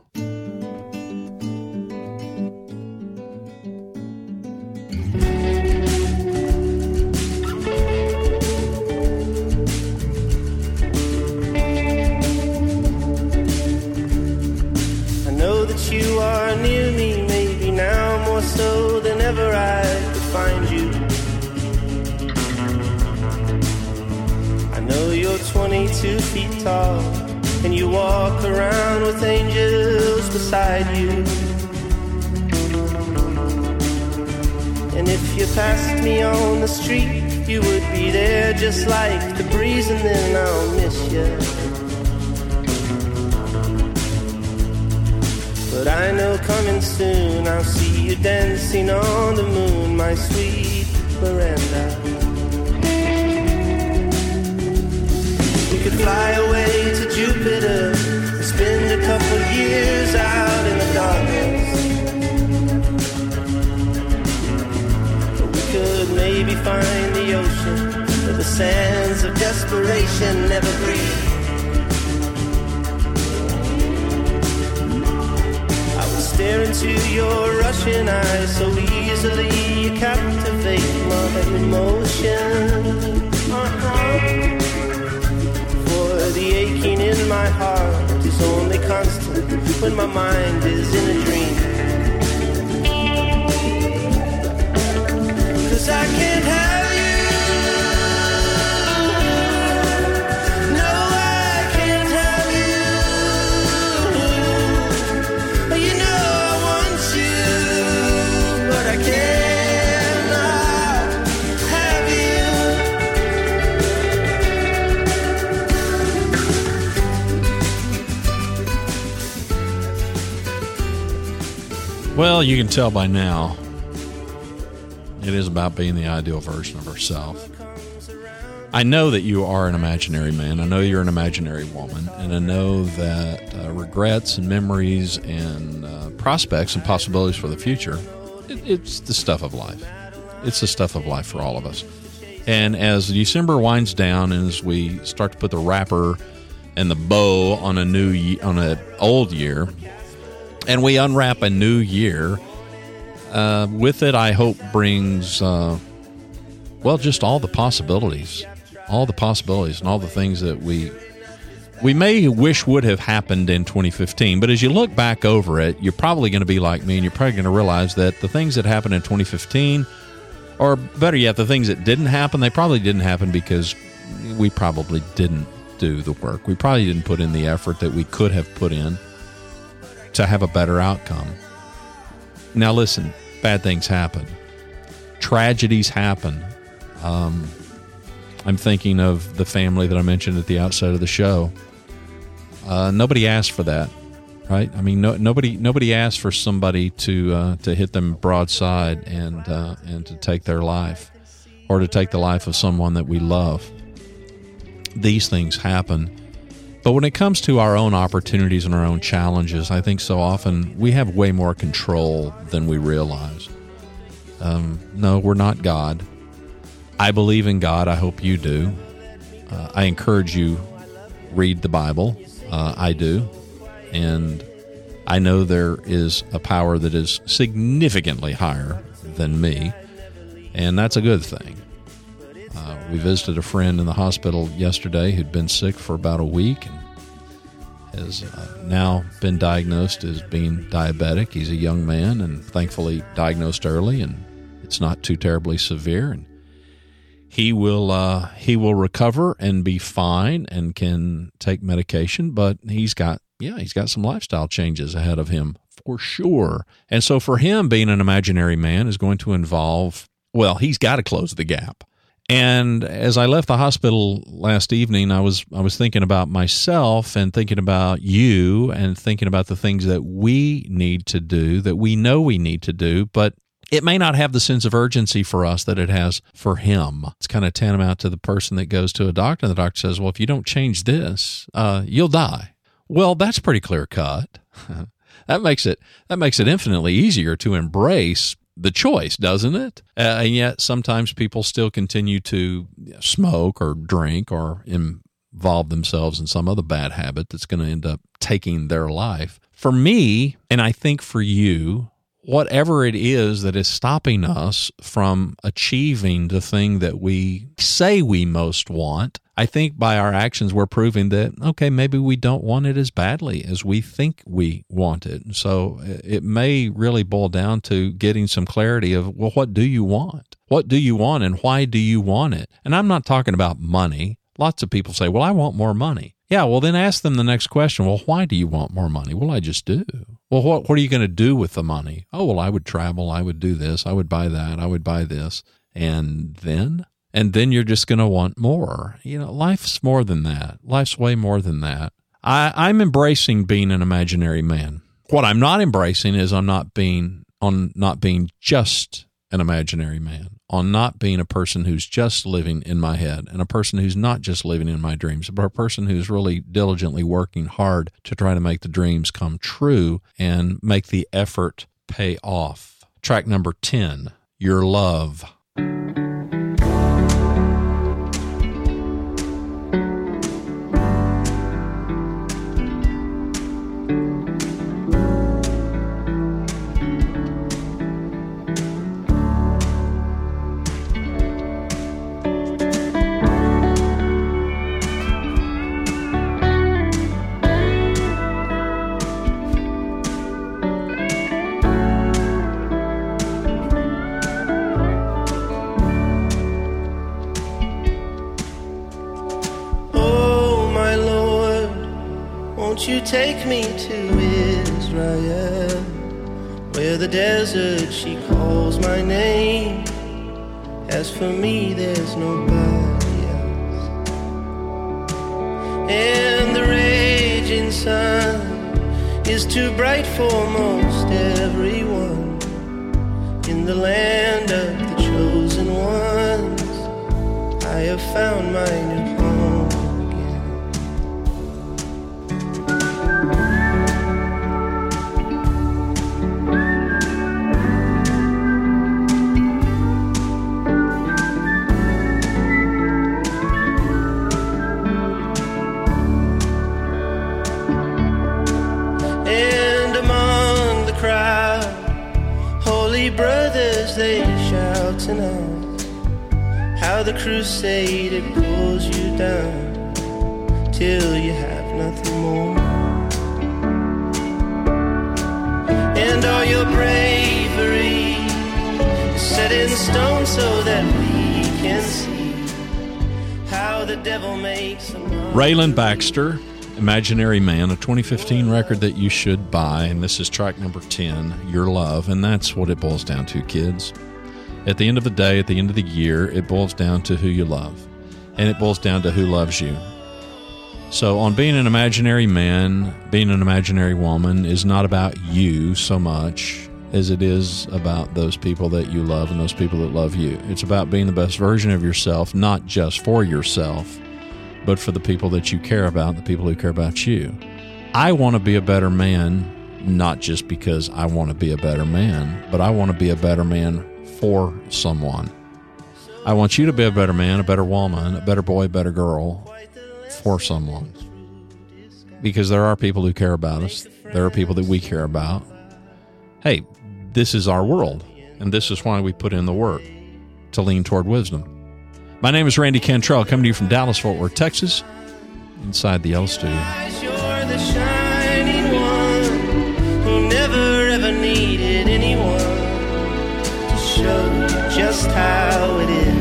I know that you are near me, maybe now more so than ever I could find you. I know you're twenty-two feet tall, and you walk around with angels beside you. And if you passed me on the street, you would be there just like the breeze, and then I'll miss you. But I know coming soon I'll see you dancing on the moon, my sweet Miranda. We could fly away to Jupiter and spend a couple years out in the darkness. Or we could maybe find the ocean where the sands of desperation never breathe. I would stare into your Russian eyes so easily you captivate my emotion. Uh-huh. The aching in my heart is only constant when my mind is in a dream. 'Cause I can't have you. No, I can't have you. You know I want you, but I cannot have
you. Well, you can tell by now, it is about being the ideal version of herself. I know that you are an imaginary man. I know you're an imaginary woman. And I know that uh, regrets and memories and uh, prospects and possibilities for the future, it, it's the stuff of life. It's the stuff of life for all of us. And as December winds down and as we start to put the wrapper and the bow on a new ye- on an old year, and we unwrap a new year, uh, with it, I hope brings, uh, well, just all the possibilities, all the possibilities and all the things that we we may wish would have happened in twenty fifteen. But as you look back over it, you're probably going to be like me, and you're probably going to realize that the things that happened in twenty fifteen, or better yet, the things that didn't happen, they probably didn't happen because we probably didn't do the work. We probably didn't put in the effort that we could have put in to have a better outcome. Now listen, bad things happen. Tragedies happen. Um, I'm thinking of the family that I mentioned at the outset of the show. Uh, nobody asked for that, right? I mean, no, nobody nobody asked for somebody to uh, to hit them broadside and uh, and to take their life, or to take the life of someone that we love. These things happen. But when it comes to our own opportunities and our own challenges, I think so often we have way more control than we realize. Um, no, we're not God. I believe in God. I hope you do. Uh, I encourage you, read the Bible. Uh, I do. And I know there is a power that is significantly higher than me, and that's a good thing. Uh, we visited a friend in the hospital yesterday who'd been sick for about a week and has uh, now been diagnosed as being diabetic. He's a young man and thankfully diagnosed early, and it's not too terribly severe. And he will uh, he will recover and be fine and can take medication, but he's got yeah he's got some lifestyle changes ahead of him for sure. And so for him, being an imaginary man is going to involve, well, he's got to close the gap. And as I left the hospital last evening, I was I was thinking about myself and thinking about you and thinking about the things that we need to do, that we know we need to do, but it may not have the sense of urgency for us that it has for him. It's kind of tantamount to the person that goes to a doctor, and the doctor says, well, if you don't change this, uh, you'll die. Well, that's pretty clear cut. That makes it that makes it infinitely easier to embrace the choice, doesn't it? Uh, and yet sometimes people still continue to smoke or drink or involve themselves in some other bad habit that's going to end up taking their life. For me, and I think for you, whatever it is that is stopping us from achieving the thing that we say we most want, I think by our actions we're proving that, okay, maybe we don't want it as badly as we think we want it. So it may really boil down to getting some clarity of, well, what do you want? What do you want and why do you want it? And I'm not talking about money. Lots of people say, well, I want more money. Yeah, well, then ask them the next question. Well, why do you want more money? Well, I just do. Well, what what are you going to do with the money? Oh, well, I would travel. I would do this. I would buy that. I would buy this. And then? And then you're just going to want more. You know, life's more than that. Life's way more than that. I, I'm embracing being an imaginary man. What I'm not embracing is I'm not being on not being just an imaginary man, on not being a person who's just living in my head, and a person who's not just living in my dreams, but a person who's really diligently working hard to try to make the dreams come true and make the effort pay off. Track number ten, Your Love.
You take me to Israel, where the desert she calls my name. As for me, there's nobody else. And the raging sun is too bright for most everyone. In the land of the chosen ones, I have found my new home again. And among the crowd, holy brothers, they shout tonight how the crusader pulls you down till you have nothing more. And all your bravery is set in stone so that we can see how the devil makes a mark.
Raylan Baxter, Imaginary Man, a twenty fifteen record that you should buy, and this is track number ten, Your Love, and that's what it boils down to, kids. At the end of the day, at the end of the year, it boils down to who you love, and it boils down to who loves you. So on being an imaginary man, being an imaginary woman is not about you so much as it is about those people that you love and those people that love you. It's about being the best version of yourself, not just for yourself, but for the people that you care about, the people who care about you. I want to be a better man, not just because I want to be a better man, but I want to be a better man for someone. I want you to be a better man, a better woman, a better boy, a better girl for someone. Because there are people who care about us. There are people that we care about. Hey, this is our world, and this is why we put in the work to lean toward wisdom. My name is Randy Cantrell, coming to you from Dallas, Fort Worth, Texas, inside the Yellow Studio.
You're the shining one who never ever needed anyone to show you just how it is.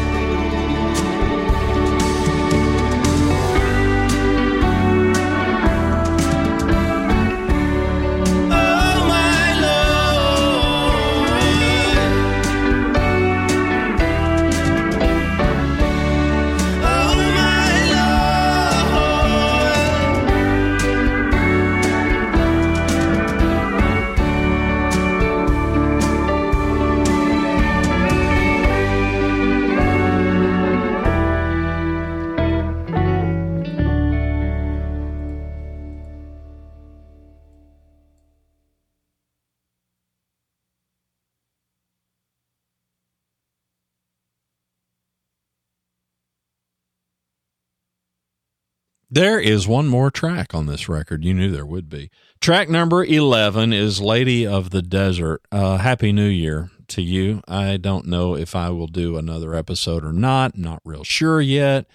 There is one more track on this record. You knew there would be. Track number eleven is Lady of the Desert. Uh, Happy New Year to you. I don't know if I will do another episode or not. Not real sure yet.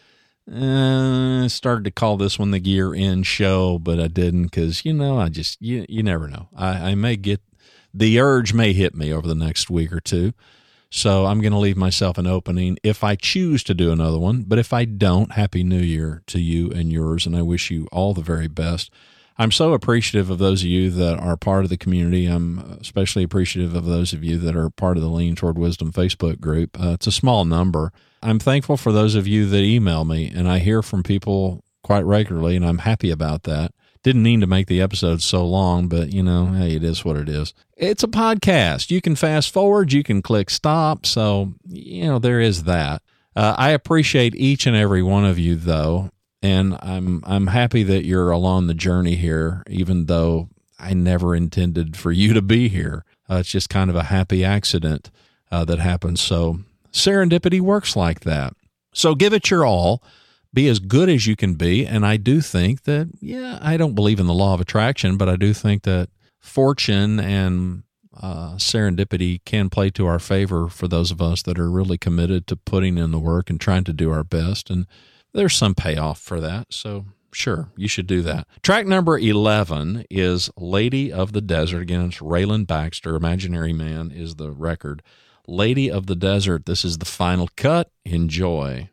Uh, I started to call this one the Gear In Show, but I didn't because, you know, I just, you, you never know. I, I may get, the urge may hit me over the next week or two. So I'm going to leave myself an opening if I choose to do another one. But if I don't, Happy New Year to you and yours, and I wish you all the very best. I'm so appreciative of those of you that are part of the community. I'm especially appreciative of those of you that are part of the Lean Toward Wisdom Facebook group. Uh, it's a small number. I'm thankful for those of you that email me, and I hear from people quite regularly, and I'm happy about that. Didn't mean to make the episode so long, but, you know, hey, it is what it is. It's a podcast. You can fast forward. You can click stop. So, you know, there is that. Uh, I appreciate each and every one of you, though, and I'm I'm happy that you're along the journey here, even though I never intended for you to be here. Uh, it's just kind of a happy accident uh, that happens. So serendipity works like that. So give it your all. Be as good as you can be. And I do think that, yeah, I don't believe in the law of attraction, but I do think that fortune and uh, serendipity can play to our favor for those of us that are really committed to putting in the work and trying to do our best. And there's some payoff for that. So sure, you should do that. Track number eleven is Lady of the Desert. Again, it's Raylan Baxter. Imaginary Man is the record. Lady of the Desert. This is the final cut. Enjoy.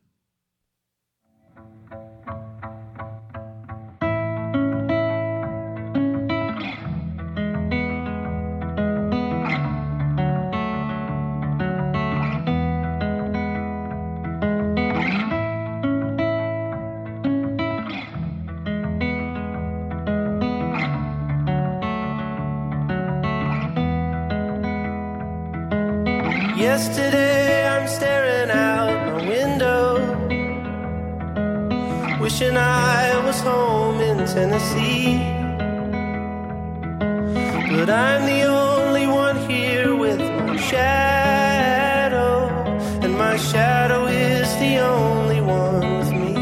Yesterday I'm staring out my window wishing I was home in Tennessee. But I'm the only one here with my shadow, and my shadow is the only one with me.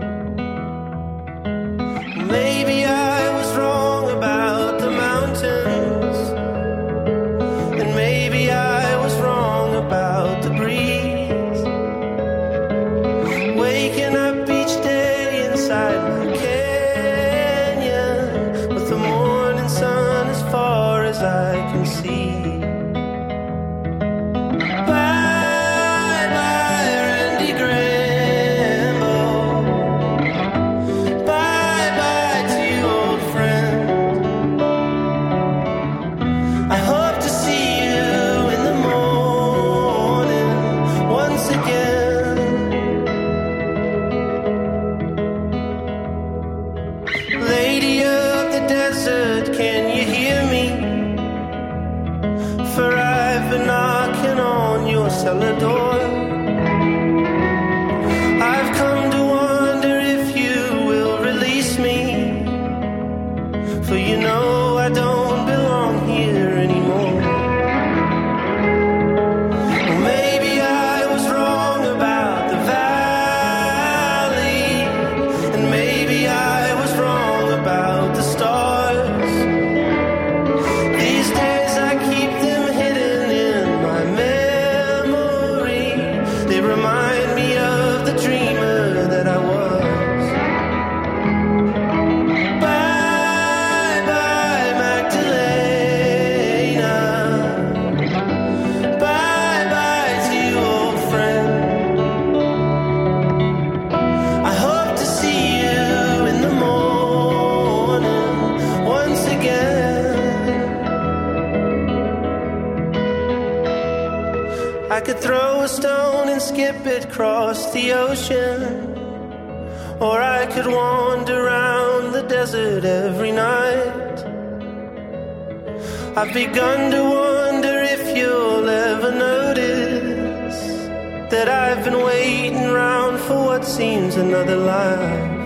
Maybe I was wrong about the mountains, and maybe I was wrong about the breeze. Waking up each day inside my canyon, with the morning sun as far as I can see. Cellar door. I've come to wonder if you will release me, for you know I don't belong here anymore. Or maybe I was wrong about the valley, and maybe I was wrong about the stars. These days I keep them hidden in my memory. They remind me of the dreamer that I was. Bye, bye, Magdalena. Bye, bye to you, old friend. I hope to see you in the morning once again. I could throw a stone and skip it across the ocean, or I could wander around the desert every night. I've begun to wonder if you'll ever notice that I've been waiting around for what seems another life.